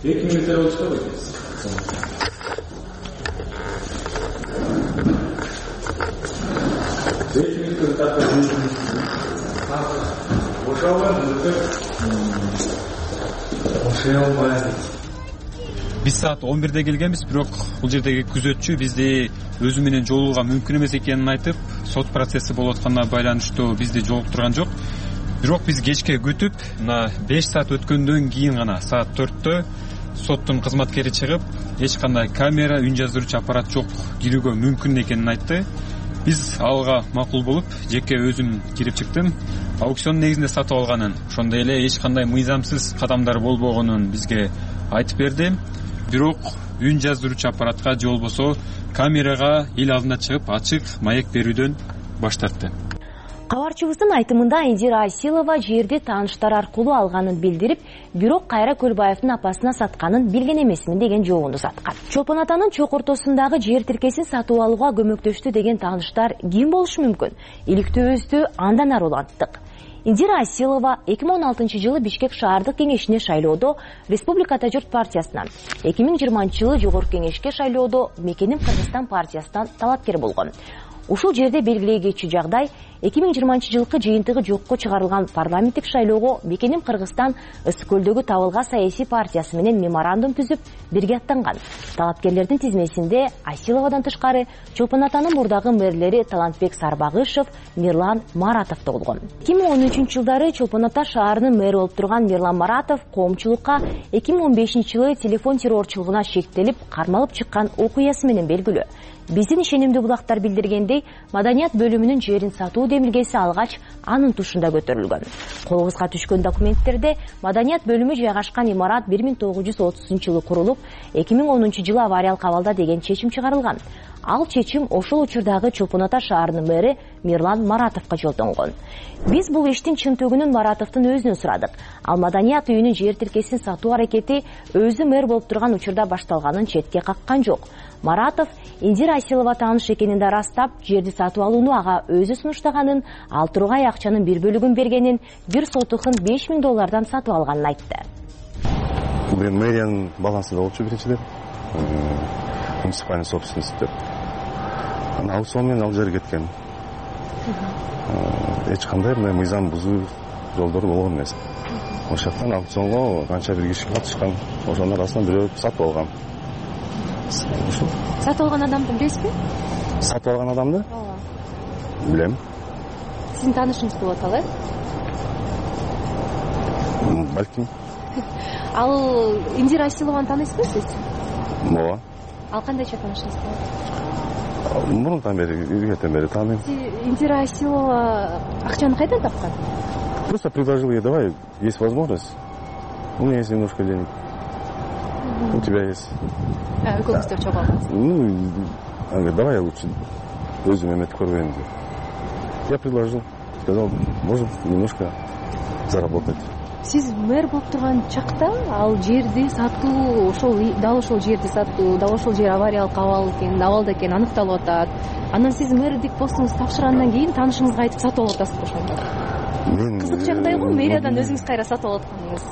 Биз саат он бирде келгенбиз, бирок бул жердеги күзөтчү бизди өзү менен жолугууга мүмкүн эмес экенин айтып, сот процесси болуп атканына байланыштуу бизди жолуктурган жок. Бирок биз кечке күтүп, мына беш саат өткөндөн кийин гана саат төрттө соттун кызматкери чыгып, эч кандай камера, үн жаздыруучу аппарат жок, кирүүгө мүмкүн экенин айтты. Биз алга макул болуп, жеке өзүм кирип чыктым. Аукцион негизинде сатып алганын, ошондой эле эч кандай мыйзамсыз кадамдар болбогонун бизге айтып берди. Бирок үн жаздыруучу аппаратка же болбосо камерага эл алдына чыгып ачык маек берүүдөн баш тартты. Кабарчыбыздын айтымында Индира Айселова жерди тааныштар аркылуу алганын билдирип, бирок Кайра Көлбаевдин апасына сатканын билген эмесмин деген жообун узаткан. Чолпон Атанын чок ортосундагы жер тиркесин сатып алууга көмөктөштү деген тааныштар ким болушу мүмкүн? Иликтөөбүздү андан ары уланттык. Индира Айселова эки миң он алтынчы жылы Бишкек шаардык кеңешине шайлоодо Республика Ата журт партиясынан, эки миң жыйырманчы жылы жогорку кеңешке шайлоодо Мекеним Кыргызстан партиясынан талапкер болгон. Ушул жерде белгилей кетчү жагдай, эки миң жыйырманчы жылкы жыйынтыгы жокко чыгарылган парламенттик шайлоого Мекеним Кыргызстан Ысык көлдөгү Табылга саясий партиясы менен меморандум түзүп, бирге аттанган. Талапкерлердин тизмесинде Айселовадан тышкары Чолпон Атанын мурдагы мэрлери Талантбек Сарбагышев, Мирлан Маратов да болгон. эки миң он үчүнчү жылдары Чолпон Ата шаарынын мэри болуп турган Мирлан Маратов коомчулукка эки миң он бешинчи жылы телефон террорчулугуна шектелип, кармалып чыккан окуясы менен белгилүү. Биздин ишенимдүү булактар билдиргендей, маданият бөлүмүнүн жерин сатуу демилгеси алгач анын тушунда көтөрүлгөн. Колубузга түшкөн документтерде маданият бөлүмү жайгашкан имарат бир миң тогуз жүз отузунчу жылы курулуп, эки миң онунчу жылы авариялык абалда деген чечим чыгарылган. Ал чечим ошол учурдагы Чолпон Ата шаарынын мэри Мирлан Маратовго жолдонгон. Биз бул иштин чынтөгүнүн Маратовдун өзүнөн сурадык. Ал маданият үйүнүн жер тилкесин сатуу аракети өзү мэр болуп турган учурда башталганын четке каккан жок. Маратов Индира Асилова тааныш экенин да ырастап, жерди сатып алууну ага өзү сунуштаганын, ал тургай акчанын бир бөлүгүн бергенин, бир сотухун беш миң доллардан сатып алганын айтты. Мен мэриянын балансында болчу биринчиден. Муниципальный собственность деп. Ана аукцион менен ал жер кеткен. Эч кандай мыйзам бузуу жолдору болгон эмес. Ошол жактан аукционго канча бир киши катышкан, ошонун арасынан бирөө сатып алган. Сатып алган адамды билесизби? Сатып алган адамды? Билем. Сиздин таанышыңыз болуп аталы, э? Балким. Ал Индира Асилованы тааныйсызбы сиз? Ооба. Ал кандайча таанышыңыз болот? Мурунтан бери, иргетен бери тааныйм. Индира Асилова акчаны кайдан тапкан? Просто предложил ей: давай, есть возможность. У меня есть немножко денег. У тебя есть. А, экологистер чогуу алгансыз? Ну, она говорит: давай я лучше өзүм эметип көрбөйүн деп. Я предложил, сказал, можем немножко заработать. Сиз мэр болуп турган чакта ал жерди сатуу, ошол дал ошол жерди сатуу, дал ошол жер авариялык абал экен, абалда экен аныкталып атат. Анан сиз мэрдик постуңузду тапшыргандан кийин таанышыңызга айтып сатып алып атасызбы ошондо? Мен кызык жагдай го, мэриядан өзүңүз кайра сатып алып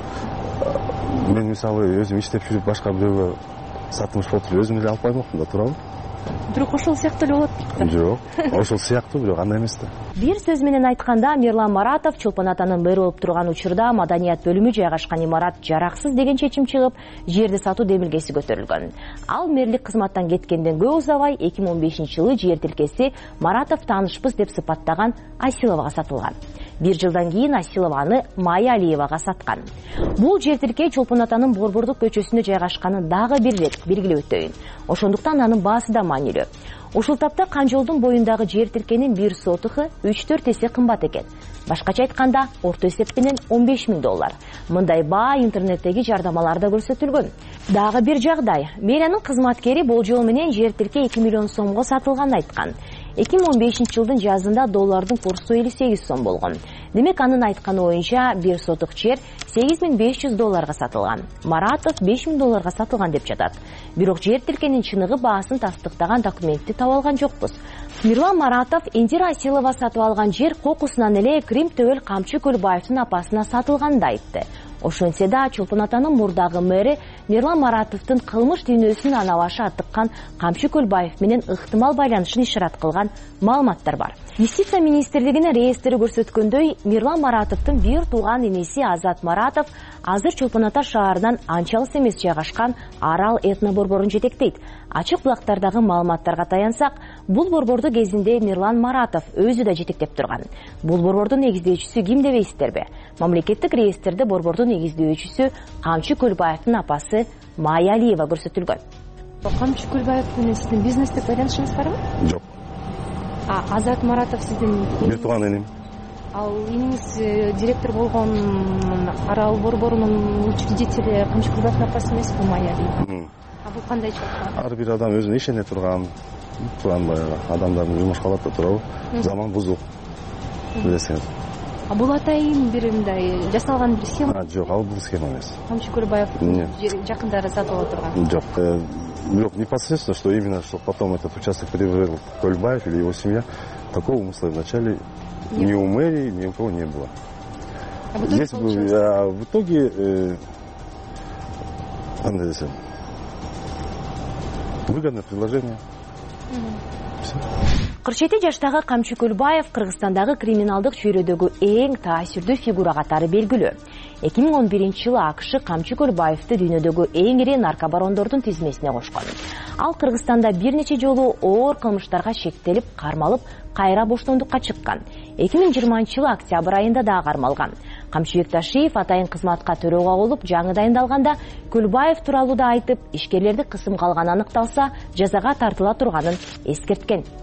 атканыңыз. Мен мисалы өзүм иштеп жүрүп башка бирөөгө сатымыш болуп эле өзүм эле алып коймокмун да, туурабы? Бирок ошол сыяктуу эле болот дейт. Жок, ошол сыяктуу, бирок андай эмес да. Бир сөз менен айтканда, Мирлан Маратов Чолпон Атанын мэр болуп турган учурда маданият бөлүмү жайгашкан имарат жараксыз деген чечим чыгып, жерди сатуу демилгеси көтөрүлгөн. Ал мэрлик кызматтан кеткенден көп узабай эки миң он бешинчи жылы жер тилкеси Маратов таанышпыз деп сыпаттаган Асиловага сатылган. Бир жылдан кийин Асилова аны Майя Алиевага саткан. Бул жер тилке Чолпон Атанын Борбордук көчөсүндө жайгашканын дагы бир ирет белгилеп өтөйүн. Ошондуктан анын баасы да маанилүү. Ушул тапта Канжолдун боюндагы жер тилкенин бир сотуху үч төрт эсе кымбат экен. Башкача айтканда, орто эсеп менен он беш миң доллар. Мындай баа интернеттеги жардамаларда көрсөтүлгөн. Дагы бир жагдай. Мэриянын кызматкери болжол менен жер тилке эки миллион сомго сатылганын айткан. эки миң он бешинчи жылдын жазында доллардын курсу элүү сегиз сом болгон. Демек анын айтканы боюнча бир сотук жер сегиз миң беш жүз долларга сатылган. Маратов беш миң долларга сатылган деп жатат. Бирок жер тилкенин чыныгы баасын тастыктаган документти таба алган жокпуз. Мирлан Маратов Индира Асилова сатып алган жер кокусунан эле Крим Төбөл Камчы Көлбаевдин апасына сатылганын да айтты. Ошентсе да Чолпон Атанын мурдагы мэри Мирлан Маратовдун кылмыш дүйнөсүн ана башы аттыккан Камчы Көлбаев менен ыктымал байланышын ишарат кылган маалыматтар бар. Юстиция министрлигинин реестри көрсөткөндөй, Мирлан Маратовдун бир тууган инеси Азат Маратов азыр Чолпон Ата шаарынан анча алыс эмес жайгашкан Арал этно борборун жетектейт. Ачык булактардагы маалыматтарга таянсак, бул борборду кезинде Мирлан Маратов өзү да жетектеп турган. Бул борбордун негиздөөчүсү ким дебейсиздерби? Мамлекеттик реестрде борбордун негиздөөчүсү Камчы Көлбаевдин апасы Майя Алиева көрсөтүлгөн. Камчы Көлбаев менен сиздин бизнестик байланышыңыз барбы? Жок. А Азат Маратов сиздин бир тууган инем. Ал иниңиз директор болгон Арал борборунун учредители Камчы Көлбаевдин апасы эмеспи Майя Алиева? А бул кандай чакта? Ар бир адам өзүнө ишене турган, турган баягы адамдардын жумушка алат да турабы? Заман бузук. Билесиңиз. А бул атайын бир мындай жасалган бир схема? Жок, ал бул схема эмес. Камчы Көлбаевдин жакындары сатып алып турган? Жок. Бирок непосредственно, что именно, что потом этот участок приобрел Көлбаев или его семья, такого умысла вначале ни у мэрии, ни у кого не было. А в итоге Здесь был, а в итоге э, выгодное предложение. кырк жети жаштагы Камчы Көлбаев Кыргызстандагы криминалдык чөйрөдөгү эң таасирдүү фигура катары белгилүү. эки миң он биринчи жылы АКШ Камчы Көлбаевди дүйнөдөгү эң ири наркобарондордун тизмесине кошкон. Ал Кыргызстанда бир нече жолу оор кылмыштарга шектелип, кармалып, кайра боштондукка чыккан. эки миң жыйырманчы жылы октябрь айында да кармалган. Камчы Бекташиев атайын кызматка төрөгө болуп, жаңы дайындалганда Көлбаев тууралуу да айтып, ишкерлерди кысымга алганы аныкталса, жазага тартыла турганын эскерткен.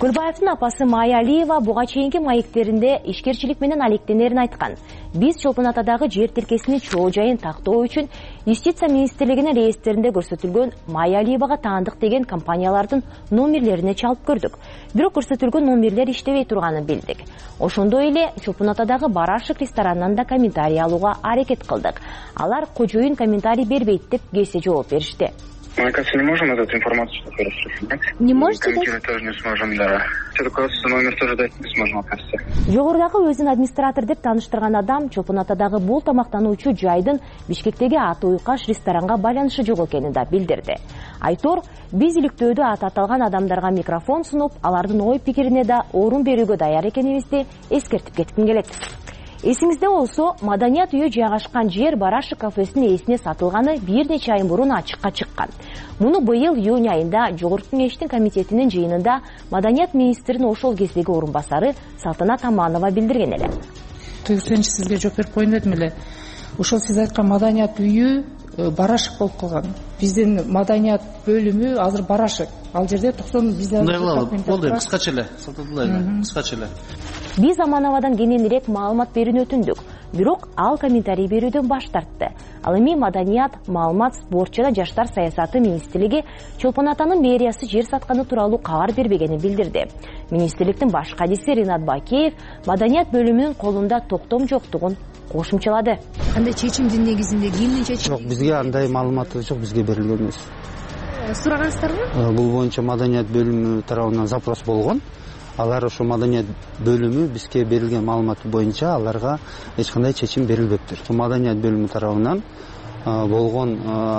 Көлбаевдин апасы Майя Алиева буга чейинки маектеринде ишкерчилик менен алектенерин айткан. Биз Чолпон Атадагы жер тилкесинин чоо жайын тактоо үчүн Юстиция министрлигинин реестринде көрсөтүлгөн Майя Алиевага таандык деген компаниялардын номерлерине чалып көрдүк. Бирок көрсөтүлгөн номерлер иштебей турганын билдик. Ошондой эле Чолпон Атадагы Барашык ресторанынан да комментарий алууга аракет кылдык. Алар кожоюн комментарий бербейт деп кесе жооп беришти. Мы, кажется, не можем эту информацию такой распространять. Не можете? Комментировать тоже не сможем, да. Все руководство номер тоже дать не сможем, оказывается. Жогорудагы өзүн администратор деп тааныштырган адам Чолпон Атадагы бул тамактануучу жайдын Бишкектеги Аты Уйкаш ресторанга байланышы жок экенин да билдирди. Айтор, биз иликтөөдө аты аталган адамдарга микрофон сунуп, алардын ой пикирине да орун берүүгө даяр экенибизди эскертип кетким келет. Эсиңизде болсо, Маданият үйү жайгашкан жер Барашык кафесинин ээсине сатылганы бир нече ай мурун ачыкка чыккан. Муну быйыл июнь айында Жогорку Кеңештин комитетинин жыйынында Маданият министринин ошол кездеги орун басары Салтанат Аманова билдирген эле. Тыгызенчи сизге жооп берип коеюн дедим эле. Ошол сиз айткан Маданият үйү Барашык болуп калган. Биздин Маданият бөлүмү азыр Барашык. Ал жерде токсон бизде мындай кылалы. Болду, кыскача эле, сатылдылай, кыскача эле. Биз Амановадан кененирээк маалымат берүүнү өтүндүк. Бирок ал комментарий берүүдөн баш тартты. Ал эми Маданият, маалымат, спорт жана жаштар саясаты министрлиги Чолпон Атанын мэриясы жер сатканы тууралуу кабар бербегенин билдирди. Министрликтин баш кадиси Ринат Бакеев Маданият бөлүмүнүн колунда токтом жоктугун кошумчалады. Кандай чечимдин негизинде кимдин чечими? Жок, бизге андай маалымат жок, бизге берилген эмес. Сурагансыздарбы? Бул боюнча Маданият бөлүмү тарабынан запрос болгон. Алар ошо Маданият бөлүмү бизге берилген маалымат боюнча аларга эч кандай чечим берилбептир. Маданият бөлүмү тарабынан болгон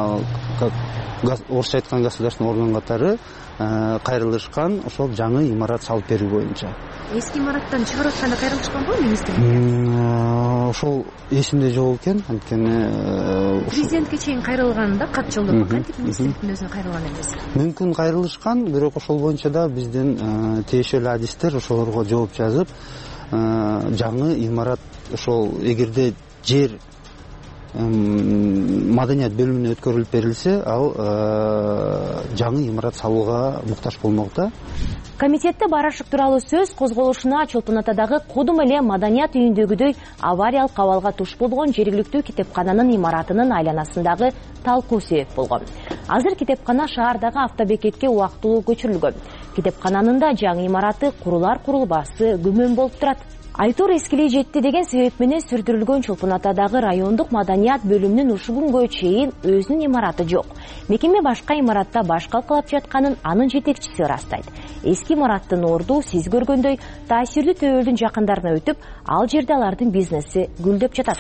орусча айткан государственный орган катары кайрылышкан ошол жаңы имарат салып берүү боюнча. Эски имараттан чыгарып атканда кайрылышканбы министрлик? Ошол эсимде жок экен, анткени президентке чейин кайрылганда кат жолдоп кантип министрликтин өзүнө кайрылган эмес. Мүмкүн кайрылышкан, бирок ошол боюнча да биздин тиешелүү адистер ошолорго жооп жазып, жаңы имарат ошол эгерде жер Маданият бөлүмүнө өткөрүлүп берилсе, ал жаңы имарат салууга муктаж болмок да. Комитетте Барашык тууралуу сөз козголушуна Чолпон Атадагы кодум эле Маданият үйүндөгүдөй авариялык абалга туш болгон жергиликтүү китепкананын имаратынын айланасындагы талкуу себеп болгон. Азыр китепкана шаардагы автобекетке убактылуу көчүрүлгөн. Китепкананын да жаңы имараты курулар курулбасы күмөн болуп турат. Айтор эскилей жетти деген себеп менен сүрдүрүлгөн Чолпон Атадагы райондук Маданият бөлүмүнүн ушул күнгө чейин өзүнүн имараты жок. Мекеме башка имаратта баш калкалап жатканын анын жетекчиси ырастайт. Эски имараттын орду сиз көргөндөй таасирдүү төбөлдүн жакындарына өтүп, ал жерде алардын бизнеси гүлдөп жатат.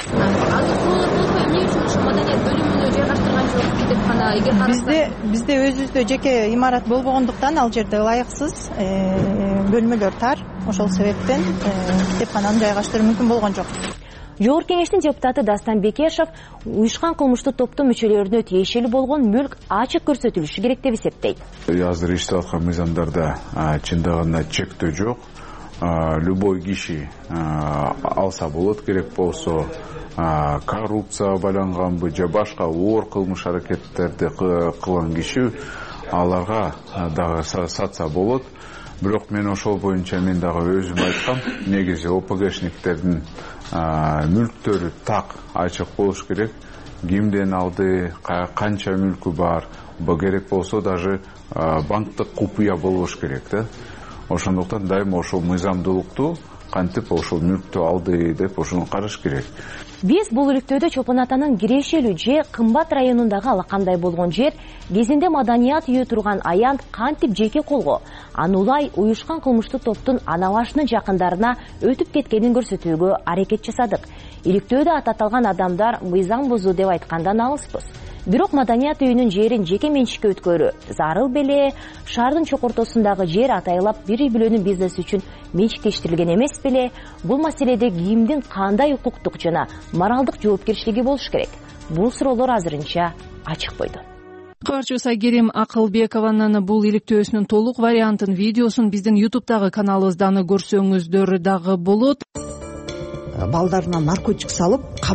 Бизде бизде өзүбүздө жеке имарат болбогондуктан ал жерде ылайыксыз бөлмөлөр тар. Ошол себептен китепкананы жайгаштыруу мүмкүн болгон жок. Жогорку Кеңештин депутаты Дастан Бекешев уюшкан кылмыштуу топтун мүчөлөрүнө тиешелүү болгон мүлк ачык көрсөтүлүшү керек деп эсептейт. Азыр иштеп аткан мыйзамдарда чындыгында чектөө жок. Любой киши алса болот, керек болсо коррупцияга байланганбы же башка оор кылмыш аракеттерди кылган киши аларга дагы сатса болот. Бирок мен ошол боюнча мен дагы өзүм айткам, негизи ОПГшниктердин мүлктөрү так ачык болуш керек. Кимден алды, канча мүлкү бар, керек болсо даже банктык купуя болуш керек да. Ошондуктан дайыма ошол мыйзамдуулукту кантип ошол мүлктү алды деп ошону караш керек. Биз бул иликтөөдө Чолпон Атанын кирешелүү же кымбат районундагы алакандай болгон жер кезинде Маданият үйү турган аян кантип жеке колго, аны улай уюшкан кылмыштуу топтун анабашынын жакындарына өтүп кеткенин көрсөтүүгө аракет жасадык. Иликтөөдө аты аталган адамдар мыйзам бузуу деп айткандан алыспыз. Бирок Маданият үйүнүн жерин жеке менчикке өткөрүү зарыл беле, шаардын чок ортосундагы жер атайлап бир үй бүлөнүн бизнеси үчүн менчиктештирилген эмес беле? Бул маселеде кимдин кандай укуктук жана моралдык жоопкерчилиги болуш керек? Бул суроолор азырынча ачык койду. Кабарчыбыз Айгерим Акылбекованын бул иликтөөсүнүн толук вариантын, видеосун биздин ютубтагы каналыбыздан көрсөңүздөр дагы болот. Балдарына наркотик салып, камап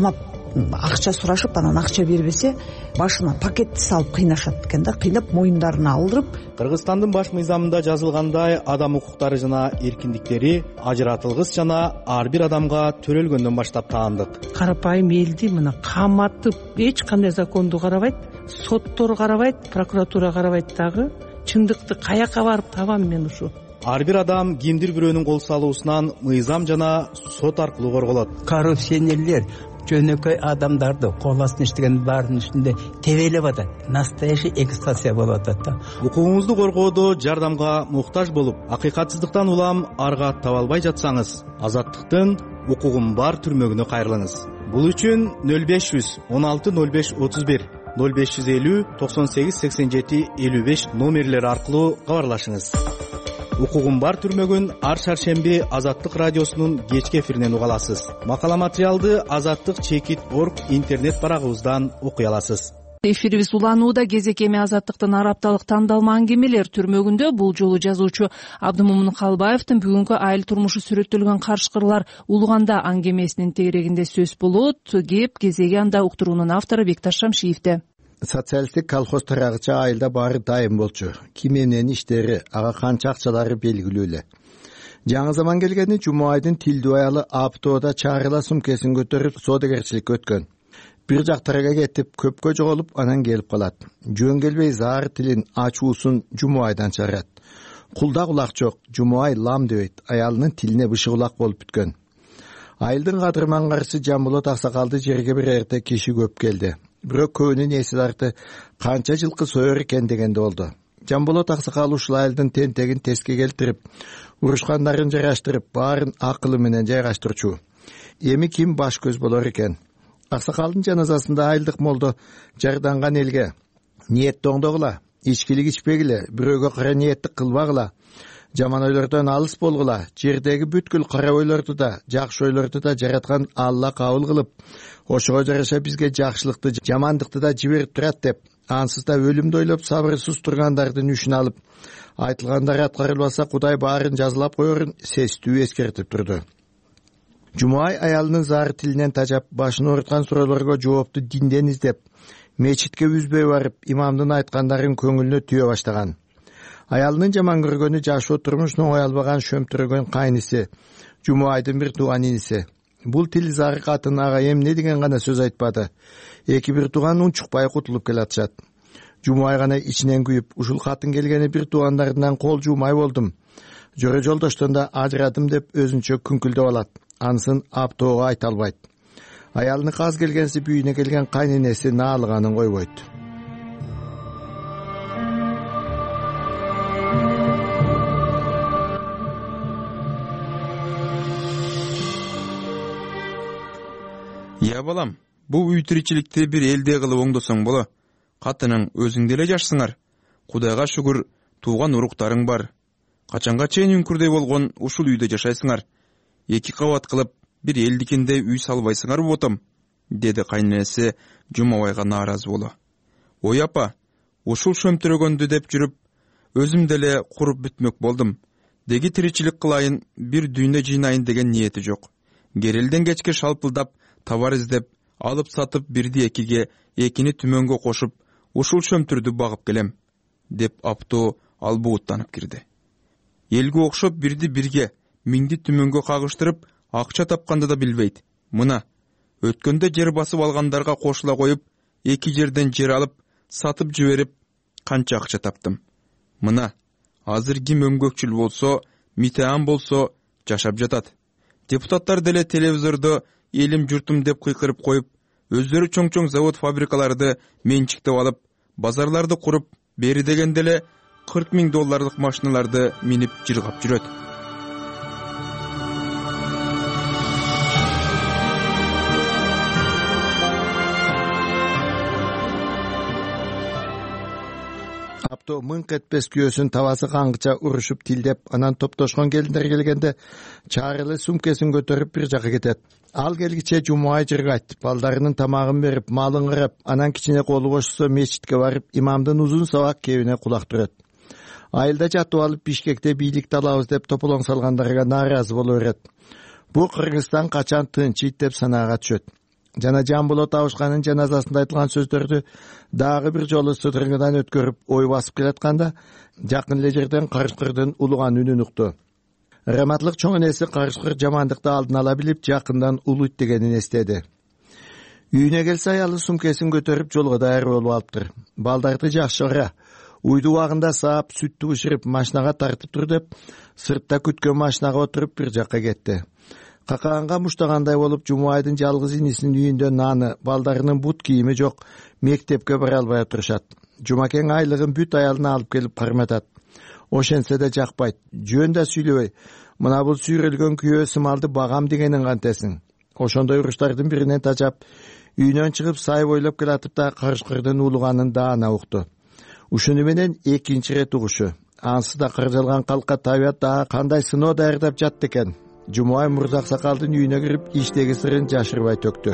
акча сурашып анан акча бербесе башына пакетти салып кыйнашат экен да, кыйнап моюндарына алдырып. Кыргызстандын баш мыйзамында жазылгандай адам укуктары жана эркиндиктери ажыратылгыс жана ар бир адамга төрөлгөндөн баштап таандык. Карапайым элди мына каматып эч кандай законду карабайт, соттор карабайт, прокуратура карабайт дагы. Чындыкты каяка барып табам мен ушу? Ар бир адам кимдир бирөөнүн кол салуусунан мыйзам жана сот аркылуу корголот. Коррупционерлер жөнөкөй адамдарды кол астына иштеген баарынын үстүндө тебелеп атат. Настоящий экстация болуп атат да. Укугуңузду коргоодо жардамга муктаж болуп, акыйкатсыздыктан улам арга таба албай жатсаңыз, Азаттыктын укугум бар түрмөгүнө кайрылыңыз. Бул үчүн нөл беш жүз он алты нөл беш отуз бир, нөл беш жүз элүү токсон сегиз сексен жети элүү беш номерлери аркылуу кабарлашыңыз. Укугум бар түрмөгүн ар шаршемби Азаттык радиосунун кечки эфиринен уга аласыз. Макала материалды азаттык чекит точка орг интернет барагыбыздан окуй аласыз. Эфирибиз уланууда. Кезек эми Азаттыктын ар апталык тандалма аңгемелер түрмөгүндө бул жолу жазуучу Абдымомун Калбаевдин бүгүнкү айыл турмушу сүрөттөлгөн карышкырлар улганда аңгемесинин тегерегинде сөз болот. Кеп кезеги анда уктуруунун автору Бекташ Шамшиевде. Социалисттик колхоз тарагычы айылда баары дайым болчу. Ким менен иштери, ага канча акчалары белгилүү эле. Жаңы заман келгени Жумайдын тилдүү аялы аптоодо чарыла сумкесин көтөрүп соодагерчиликке өткөн. Бир жактарга кетип, көпкө жоголуп, анан келип калат. Жөн келбей заар тилин ачуусун Жумайдан чыгарат. Кулда кулак жок, Жумай лам дебейт, аялынын тилине бышы кулак болуп бүткөн. Айылдын кадырман карысы Жамболот аксакалды жерге бир эрте киши көп келди. Бирок көбүнүн эси тарты канча жылкы сойор экен дегенде болду. Жамболот аксакал ушул айылдын тентегин теске келтирип, урушкандарын жараштырып, баарын акылы менен жайгаштырчу. Эми ким баш көз болор экен? Аксакалдын жаназасында айылдык молдо жарданган элге ниетти оңдогула, ичкилик ичпегиле, бирөөгө кара ниетти кылбагыла, жаман ойлордон алыс болгула, жердеги бүткүл кара ойлорду да, жакшы ойлорду да жараткан Алла кабыл кылып, ошого жараша бизге жакшылыкты, жамандыкты да жиберип турат деп, ансыз да өлүмдү ойлоп сабырсыз тургандардын үшүн алып, айтылгандар аткарылбаса Кудай баарын жазылап коерун сестүү эскертип турду. Жумай аялынын зар тилинен тажап, башын ооруткан суроолорго жоопту динден издеп, мечитке үзбөй барып, имамдын айткандарын көңүлүнө түйө баштаган. Аялынын жаман көргөнү жашоо турмушун оңой албаган шөмтүрөгөн кайниси, Жумайдын бир тууган иниси. Бул тил зары катын ага эмне деген гана сөз айтпады. Эки бир тууган унчукпай кутулуп келатышат. Жумай гана ичинен күйүп, ушул катын келгени бир туугандарынан кол жуумай болдум. Жөрө жолдоштон да ажырадым деп өзүнчө күңкүлдөп алат. Ансын аптоого айта албайт. Аялыны каз келгенси бүйүнө келген кайненеси наалыганын койбойт. Я балам, бул үй тиричиликти бир элде кылып оңдосоң боло. Катының өзүң деле жашсыңар. Кудайга шүгүр, тууган уруктарың бар. Качанга чейин үңкүрдөй болгон ушул үйдө жашайсыңар. Эки кабат кылып бир элдикинде үй салбайсыңар ботом, деди кайненеси Жумабайга нааразы боло. Ой апа, ушул шөмтүрөгөндү деп жүрүп, өзүм деле куруп бүтмөк болдум. Деги тиричилик кылайын, бир дүйнө жыйнайын деген ниети жок. Керелден кечке шалпылдап, товар издеп, алып сатып бирди экиге, экини түмөнгө кошуп, ушул шөмтүрдү багып келем, деп аптоо албууттанып кирди. Элге окшоп бирди бирге, миңди түмөнгө кагыштырып, акча тапканды да билбейт. Мына, өткөндө жер басып алгандарга кошула коюп, эки жерден жер алып, сатып жиберип, канча акча таптым. Мына, азыр ким өңгөкчүл болсо, митеан болсо, жашап жатат. Депутаттар деле телевизордо элим журтум деп кыйкырып коюп, өздөрү чоң-чоң завод фабрикаларды менчиктеп алып, базарларды куруп, бери дегенде эле кырк миң долларлык машиналарды минип жыргап жүрөт. Апто мыңк этпес күйөөсүн табасы каңгыча урушуп тилдеп, анан топтошкон келиндер келгенде чарылы сумкесин көтөрүп бир жака кетет. Ал келгиче Жумай жыргайт, балдарынын тамагын берип, малын карап, анан кичине колу бошсо мечитке барып, имамдын узун сабак кебине кулак турат. Айылда жатып алып Бишкекте бийликти алабыз деп тополоң салгандарга нааразы боло берет. Бу Кыргызстан качан тынчыйт деп санаага түшөт. жана Жамбулат Абышкандын жаназасында айтылган сөздөрдү дагы бир жолу сытырыңыдан өткөрүп ой басып келатканда жакын эле жерден карышкырдын улуган үнүн укту. Раматлык чоң энеси карышкыр жамандыкты алдын ала билип жакындан улуйт дегенин эстеди. Үйүнө келсе аялы сумкесин көтөрүп жолго даяр болуп алыптыр. Балдарды жакшы ора, уйду убагында саап сүттү бышырып машинага тартып тур деп сыртта күткөн машинага отуруп бир жакка кетти. Какаганга муштагандай болуп Жумайдын жалгыз инисинин үйүндө наны, балдарынын бут кийими жок, мектепке бара албай отурушат. Жумакең айлыгын бүт аялына алып келип карматат. Ошентсе да жакпайт. Жөн да сүйлөбөй. Мына бул сүйрөлгөн күйөө сымалды багам дегенин кантесиң. Ошондой уруштардын биринен тажап, үйүнөн чыгып сай бойлоп келатып да карышкырдын улуганын даана укту. Ушуну менен экинчи рет угушу. Ансы да кыржалган калка табият дагы кандай сыноо даярдап жатты экен. Жумай Мырзаксакалдын үйүнө кирип иштеги сырын жашырбай төктү.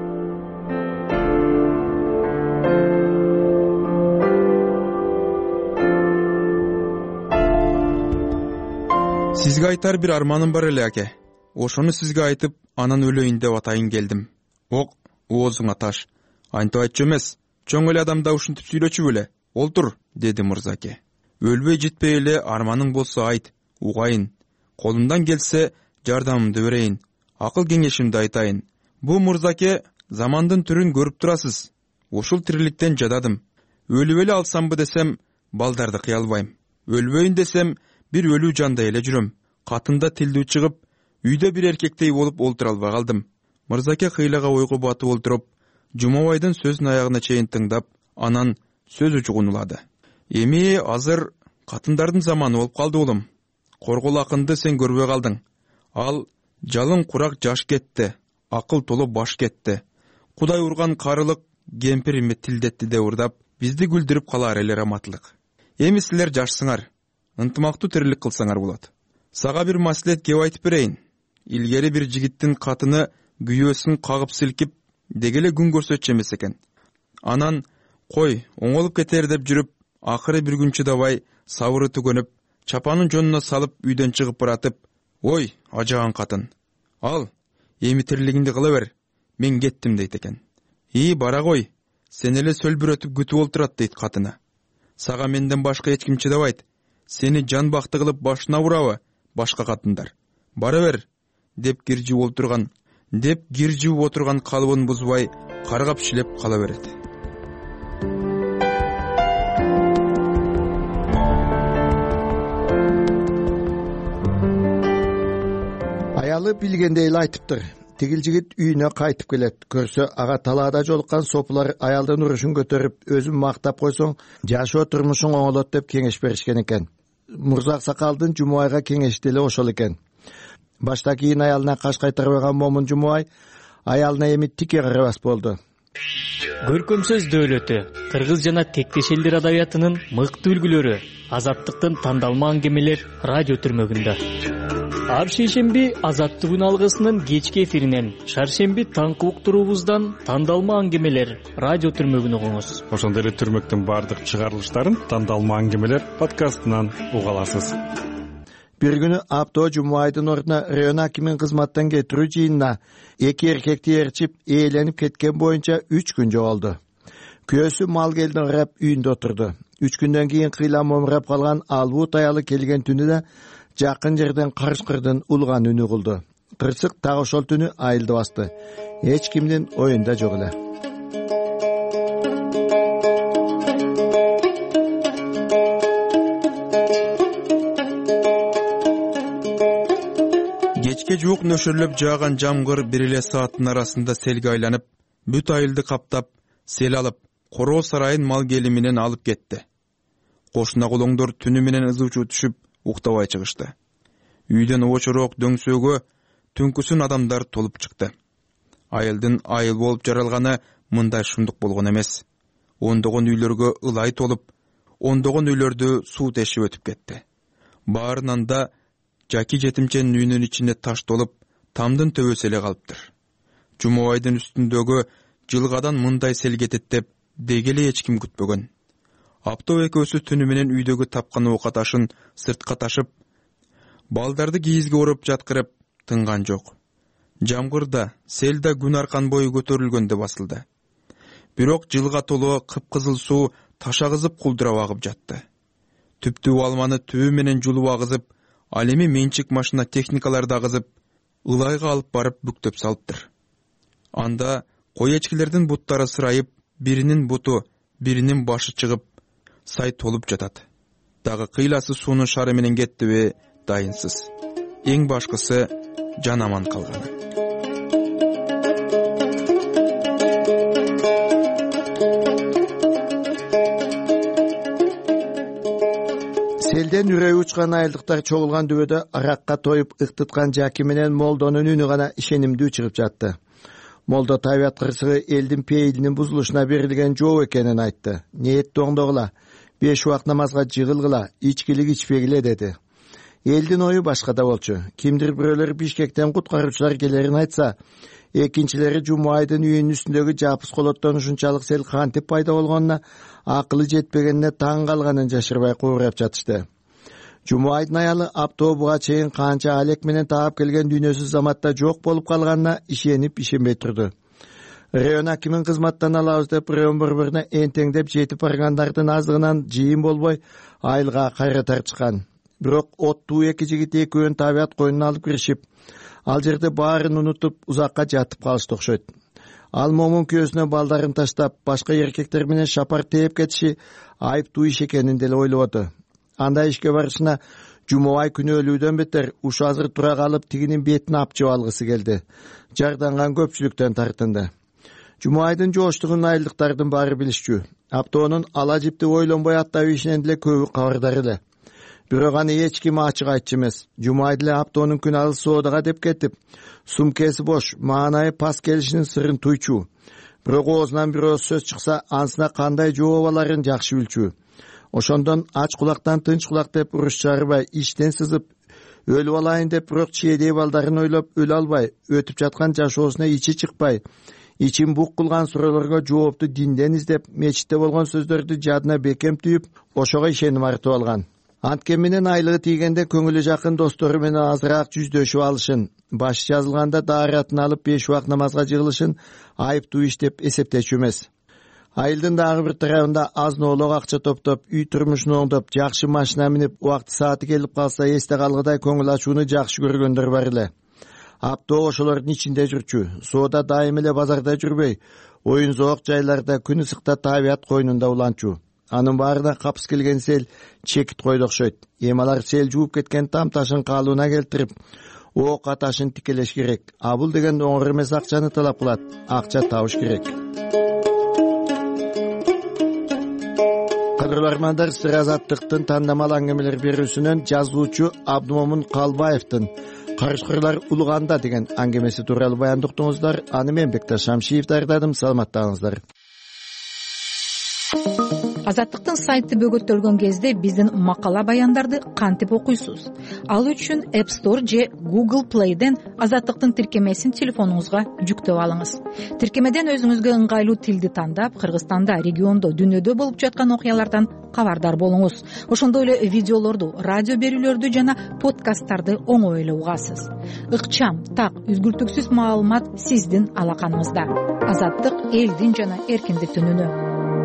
Сизге айтар бир арманым бар эле, аке. Ошону сизге айтып, анан өлөйүн деп атайын келдим. Ок, оозуңа таш. Антип айтчу эмес. Чоң эле адамда ушинтип сүйлөчү беле. Олтур, деди Мырзаке. Өлбөй жетпей эле арманың болсо айт, угайын. Колумдан келсе жардамымды берейин. Акыл кеңешимди айтайын. Бу Мырзаке замандын түрүн көрүп турасыз. Ушул тириликтен жададым. Өлүп эле алсамбы десем, балдарды кыя албайм. Өлбөйүн десем, бир өлүү жандай эле жүрөм. Катында тилдүү чыгып, үйдө бир эркектей болуп олтура албай калдым. Мырзаке кыйлага ойго батып олтуруп, Жумабайдын сөзүн аягына чейин тыңдап, анан сөз учугунулады. Эми азыр катындардын заманы болуп калды улум. Коргол акынды сен көрбөй калдың. Ал жалын курак жаш кетти, акыл толо баш кетти. Кудай урган карылык кемпириме тилдетти деп урдап, бизди күлдүрүп калар эле раматлык. Эми силер жашсыңар, ынтымактуу тирилик кылсаңар болот. Сага бир маслихат кеп айтып берейин. Илгери бир жигиттин катыны күйөөсүн кагып силкип, дегеле күн көрсөтчү эмес экен. Анан кой, оңолуп кетер деп жүрүп, акыры бир күн чыдабай, сабыры түгөнүп, чапанын жонуна салып үйдөн чыгып баратып, ой, ажаган катын. Ал, эми тирилигиңди кыла бер, мен кеттим дейт экен. И, бара кой, сен эле сөлбүрөтүп күтүп олтурат дейт катыны. Сага менден башка эч ким чыдабайт. Сени жан бакты кылып башына урабы, башка катындар. Бара бер, деп киржип олтурган, деп киржип отурган калыбын бузбай, каргап шилеп кала берет. Аялы билгендей эле айтыптыр. Тигил жигит үйүнө кайтып келет. Көрсө ага талаада жолуккан сопулар аялдын урушун көтөрүп, өзүн мактап койсоң, жашоо турмушуң оңолот деп кеңеш беришкен экен. Мырзаксакалдын Жумайга кеңешти эле ошол экен. Башта кийин аялына каш кайтарбаган момун Жумай аялына эми тике карабас болду. Көркөм сөз дөөлөтү, кыргыз жана тектеш элдер адабиятынын мыкты үлгүлөрү, азаттыктын тандалма аңгемелер радио түрмөгүндө. Ар шейшемби Азаттыгүн алгысынын кечки эфиринен, шаршемби таңкы уктуруубуздан тандалма аңгемелер радио түрмөгүн угуңуз. Ошондой эле түрмөктүн бардык чыгарылыштарын тандалма аңгемелер подкастынан уга аласыз. Бир күнү Апто Жумайдын ордуна район акимин кызматтан кетирүү жыйынына эки эркекти ээрчип, ээленип кеткен боюнча үч күн жоголду. Күйөөсү мал келдин карап үйүндө отурду. Үч күндөн кийин кыйла момурап калган албут аялы келген түнү да жакын жерден карышкырдын улган үнү кылды. Кырсык так ошол түнү айылды басты. Эч кимдин оюнда жок эле. Кечке жуук нөшөрлөп жааган жамгыр бир эле сааттын арасында селге айланып, бүт айылды каптап, сел алып, короо сарайын мал кели менен алып кетти. Кошуна колоңдор түнү менен ызычуу түшүп, уктабай чыгышты. Үйдөн очорок дөңсөөгө түнкүсүн адамдар толуп чыкты. Айылдын айыл болуп жаралганы мындай шумдук болгон эмес. Ондогон үйлөргө ылай толуп, ондогон үйлөрдү суу тешип өтүп кетти. Баарынан да жаки жетимченин үйүнүн ичине таш толуп, тамдын төбөсү эле калыптыр. Жумабайдын үстүндөгү жылгадан мындай сел кетет деп дегеле эч ким күтпөгөн. Апто экөөсү түнү менен үйдөгү тапкан оокат ашын сыртка ташып, балдарды кийизге ороп жаткырып тынган жок. жамгыр да, сел да күн аркан бою көтөрүлгөндө басылды. Бирок жылга толуу кыпкызыл суу ташагызып кулдурап агып жатты. Түптүү алманы түбү менен жулуп агызып, ал эми менчик машина техникаларды агызып, ылайга алып барып бүктөп салыптыр. Анда кой эчкилердин буттары сырайып, биринин буту, биринин башы чыгып, сай толуп жатат. Дагы кыйласы суунун шары менен кеттиби дайынсыз. Эң башкысы жан аман калганы. Селден үрөй учкан айылдыктар чогулган дүбөдө аракка тоюп ыктыткан жаки менен молдонун үнү гана ишенимдүү чыгып жатты. Молдо табият кырсыгы элдин пейилинин бузулушуна берилген жол экенин айтты. Ниетти оңдогула, беш убак намазга жыгылгыла, ичкилик ичпегиле деди. Элдин ою башкада болчу. Кимдир бирөөлөр Бишкектен куткаруучулар келерин айтса, экинчилери Жумайдын үйүнүн үстүндөгү жапыс колоттон ушунчалык сел кантип пайда болгонуна акылы жетпегенине таң калганын жашырбай куурап жатышты. Жумайдын аялы аптоо буга чейин канча алек менен таап келген дүйнөсүз заматта жок болуп калганына ишенип ишенбей турду. Район акимин кызматтан алабыз деп район борборуна энтеңдеп жетип баргандардын азыгынан жыйын болбой айылга кайра тартышкан. Бирок оттуу эки жигит экөөнүн табият койнуна алып киришип, ал жерде баарын унутуп узакка жатып калышты окшойт. Ал момун күйөөсүнө балдарын таштап, башка эркектер менен шапар тээп кетиши айыптуу иш экенин деле ойлободу. Андай ишке барышына Жумабай күнөөлүүдөн бетер ушу азыр тура калып тигинин бетин апчып алгысы келди. Жарданган көпчүлүктөн тартынды. Жумайдын жооштугун айылдыктардын баары билишчү. Аптоонун ала жипти ойлонбой аттап ишинен деле көбү кабардар эле. Бирок аны эч ким ачык айтчу эмес. Жумай деле аптоонун күн алыс соодага деп кетип, сумкеси бош, маанайы пас келишинин сырын туйчу. Бирок оозунан бир ооз сөз чыкса, ансына кандай жооп аларын жакшы билчү. Ошондон ач кулактан тынч кулак деп уруш чарбай, иштен сызып, өлүп алайын деп бирок чиедей балдарын ойлоп өлө албай, өтүп жаткан жашоосуна ичи чыкпай, ичин бук кылган суроолорго жоопту динден издеп, мечитте болгон сөздөрдү жадына бекем түйүп, ошого ишеним артып алган. Анткен менен айлыгы тийгенде көңүлү жакын достору менен азыраак жүздөшүп алышын, баш жазылганда дааратын алып беш убак намазга жыгылышын айыптуу иш деп эсептечү эмес. Айылдын дагы бир тарабында аз ноолок акча топтоп, үй турмушун оңдоп, жакшы машина минип, убакты сааты келип калса эсте калгыдай көңүл ачууну жакшы көргөндөр бар эле. Аптоо ошолордун ичинде жүрчү. Соода дайым эле базарда жүрбөй, оюн зоок жайларда, күн ысыкта табият койнунда уланчу. Анын баарына капыс келген сел чекит койду окшойт. Эми алар сел жууп кеткен там ташын калууна келтирип, оока ташын тикелеш керек. А бул деген оңор эмес акчаны талап кылат. Акча табыш керек. Кадырлармандар, сыр азаттыктын тандамал аңгемелер берүүсүнөн жазуучу Абдумомун Калбаевдин «Карышкырлар улуганда» деген аңгемеси тууралуу баян уктуңуздар. Аны мен Бекташ Шамшиев даярдадым. Саламаттаңыздар. Азаттыктын сайты бөгөттөлгөн кезде биздин макала баяндарды кантип окуйсуз? Ал үчүн App Store же Google Play'ден Азаттыктын тиркемесин телефонуңузга жүктөп алыңыз. Тиркемеден өзүңүзгө ыңгайлуу тилди тандап, Кыргызстанда, региондо, дүйнөдө болуп жаткан окуялардан кабардар болуңуз. Ошондой эле видеолорду, радио берүүлөрдү жана подкасттарды оңой эле угасыз. Ыкчам, так, үзгүлтүксүз маалымат сиздин алаканыңызда. Азаттык элдин жана эркиндиктин үнү.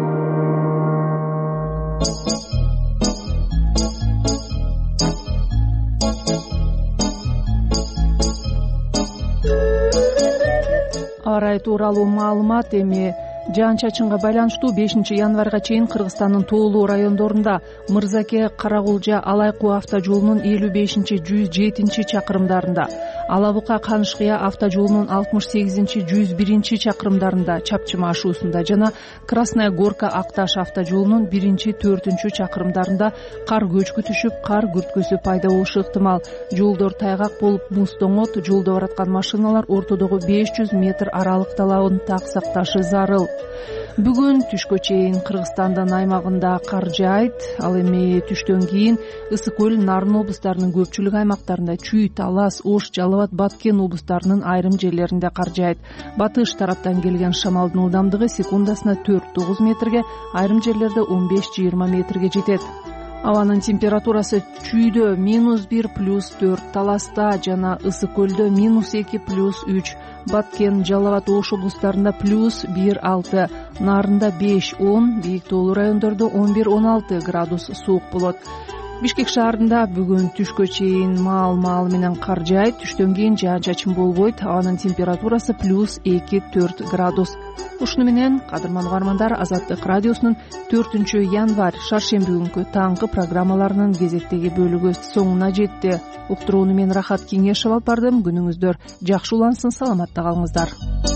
Аба ырайы тууралуу маалымат эми жаан-чачынга байланыштуу бешинчи январга чейин Кыргызстандын тоолуу райондорунда Мырзаке Карагулжа Алайкуу автожолунун элүү бешинчи жүз жетинчи чакырымдарында, Алабука Канышкыя автожолунун алтымыш сегизинчи жүз биринчи чакырымдарында чапчыма ашуусунда жана Красная Горка Акташ автожолунун биринчи төртүнчү чакырымдарында кар көчкү түшүп, кар күрткөсү пайда болушу ыктымал. Жолдор тайгак болуп, муздоңот, жолдо бараткан машиналар ортодогу беш жүз метр аралык талабын так сакташы зарыл. Бүгүн түшкө чейин Кыргызстандын аймагында кар жаайт. Ал эми түштөн кийин Ысык көл, Нарын облустарынын көпчүлүк аймактарында, Чүй, Талас, Ош, Жалал абад, Баткен облустарынын айрым жерлеринде кар жаайт. Батыш тараптан келген шамалдын ылдамдыгы секундасына төрт тогуз метрге, айрым жерлерде он беш жыйырма метрге жетет. Абанын температурасы Чүйдө минус бир плюс төрт, Таласта жана Ысык көлдө минус эки плюс үч, Баткен, Жалал абад, Ош облустарында плюс бир алты, Нарында беш он, бийик тоолуу райондордо он бир он алты градус суук болот. Бишкек шаарында бүгүн түшкө чейин маал-маал менен кар жаайт, түштөн кийин жаан-чачын болбойт. Абанын температурасы плюс эки төрт градус. Ушуну менен, кадырман угармандар, Азаттык радиосунун төртүнчү январь шаршемби күнкү таңкы программаларынын кезектеги бөлүгү соңуна жетти. Уктурууну мен Рахат Кеңешев алып бардым. Күнүңүздөр жакшы улансын, саламатта калыңыздар.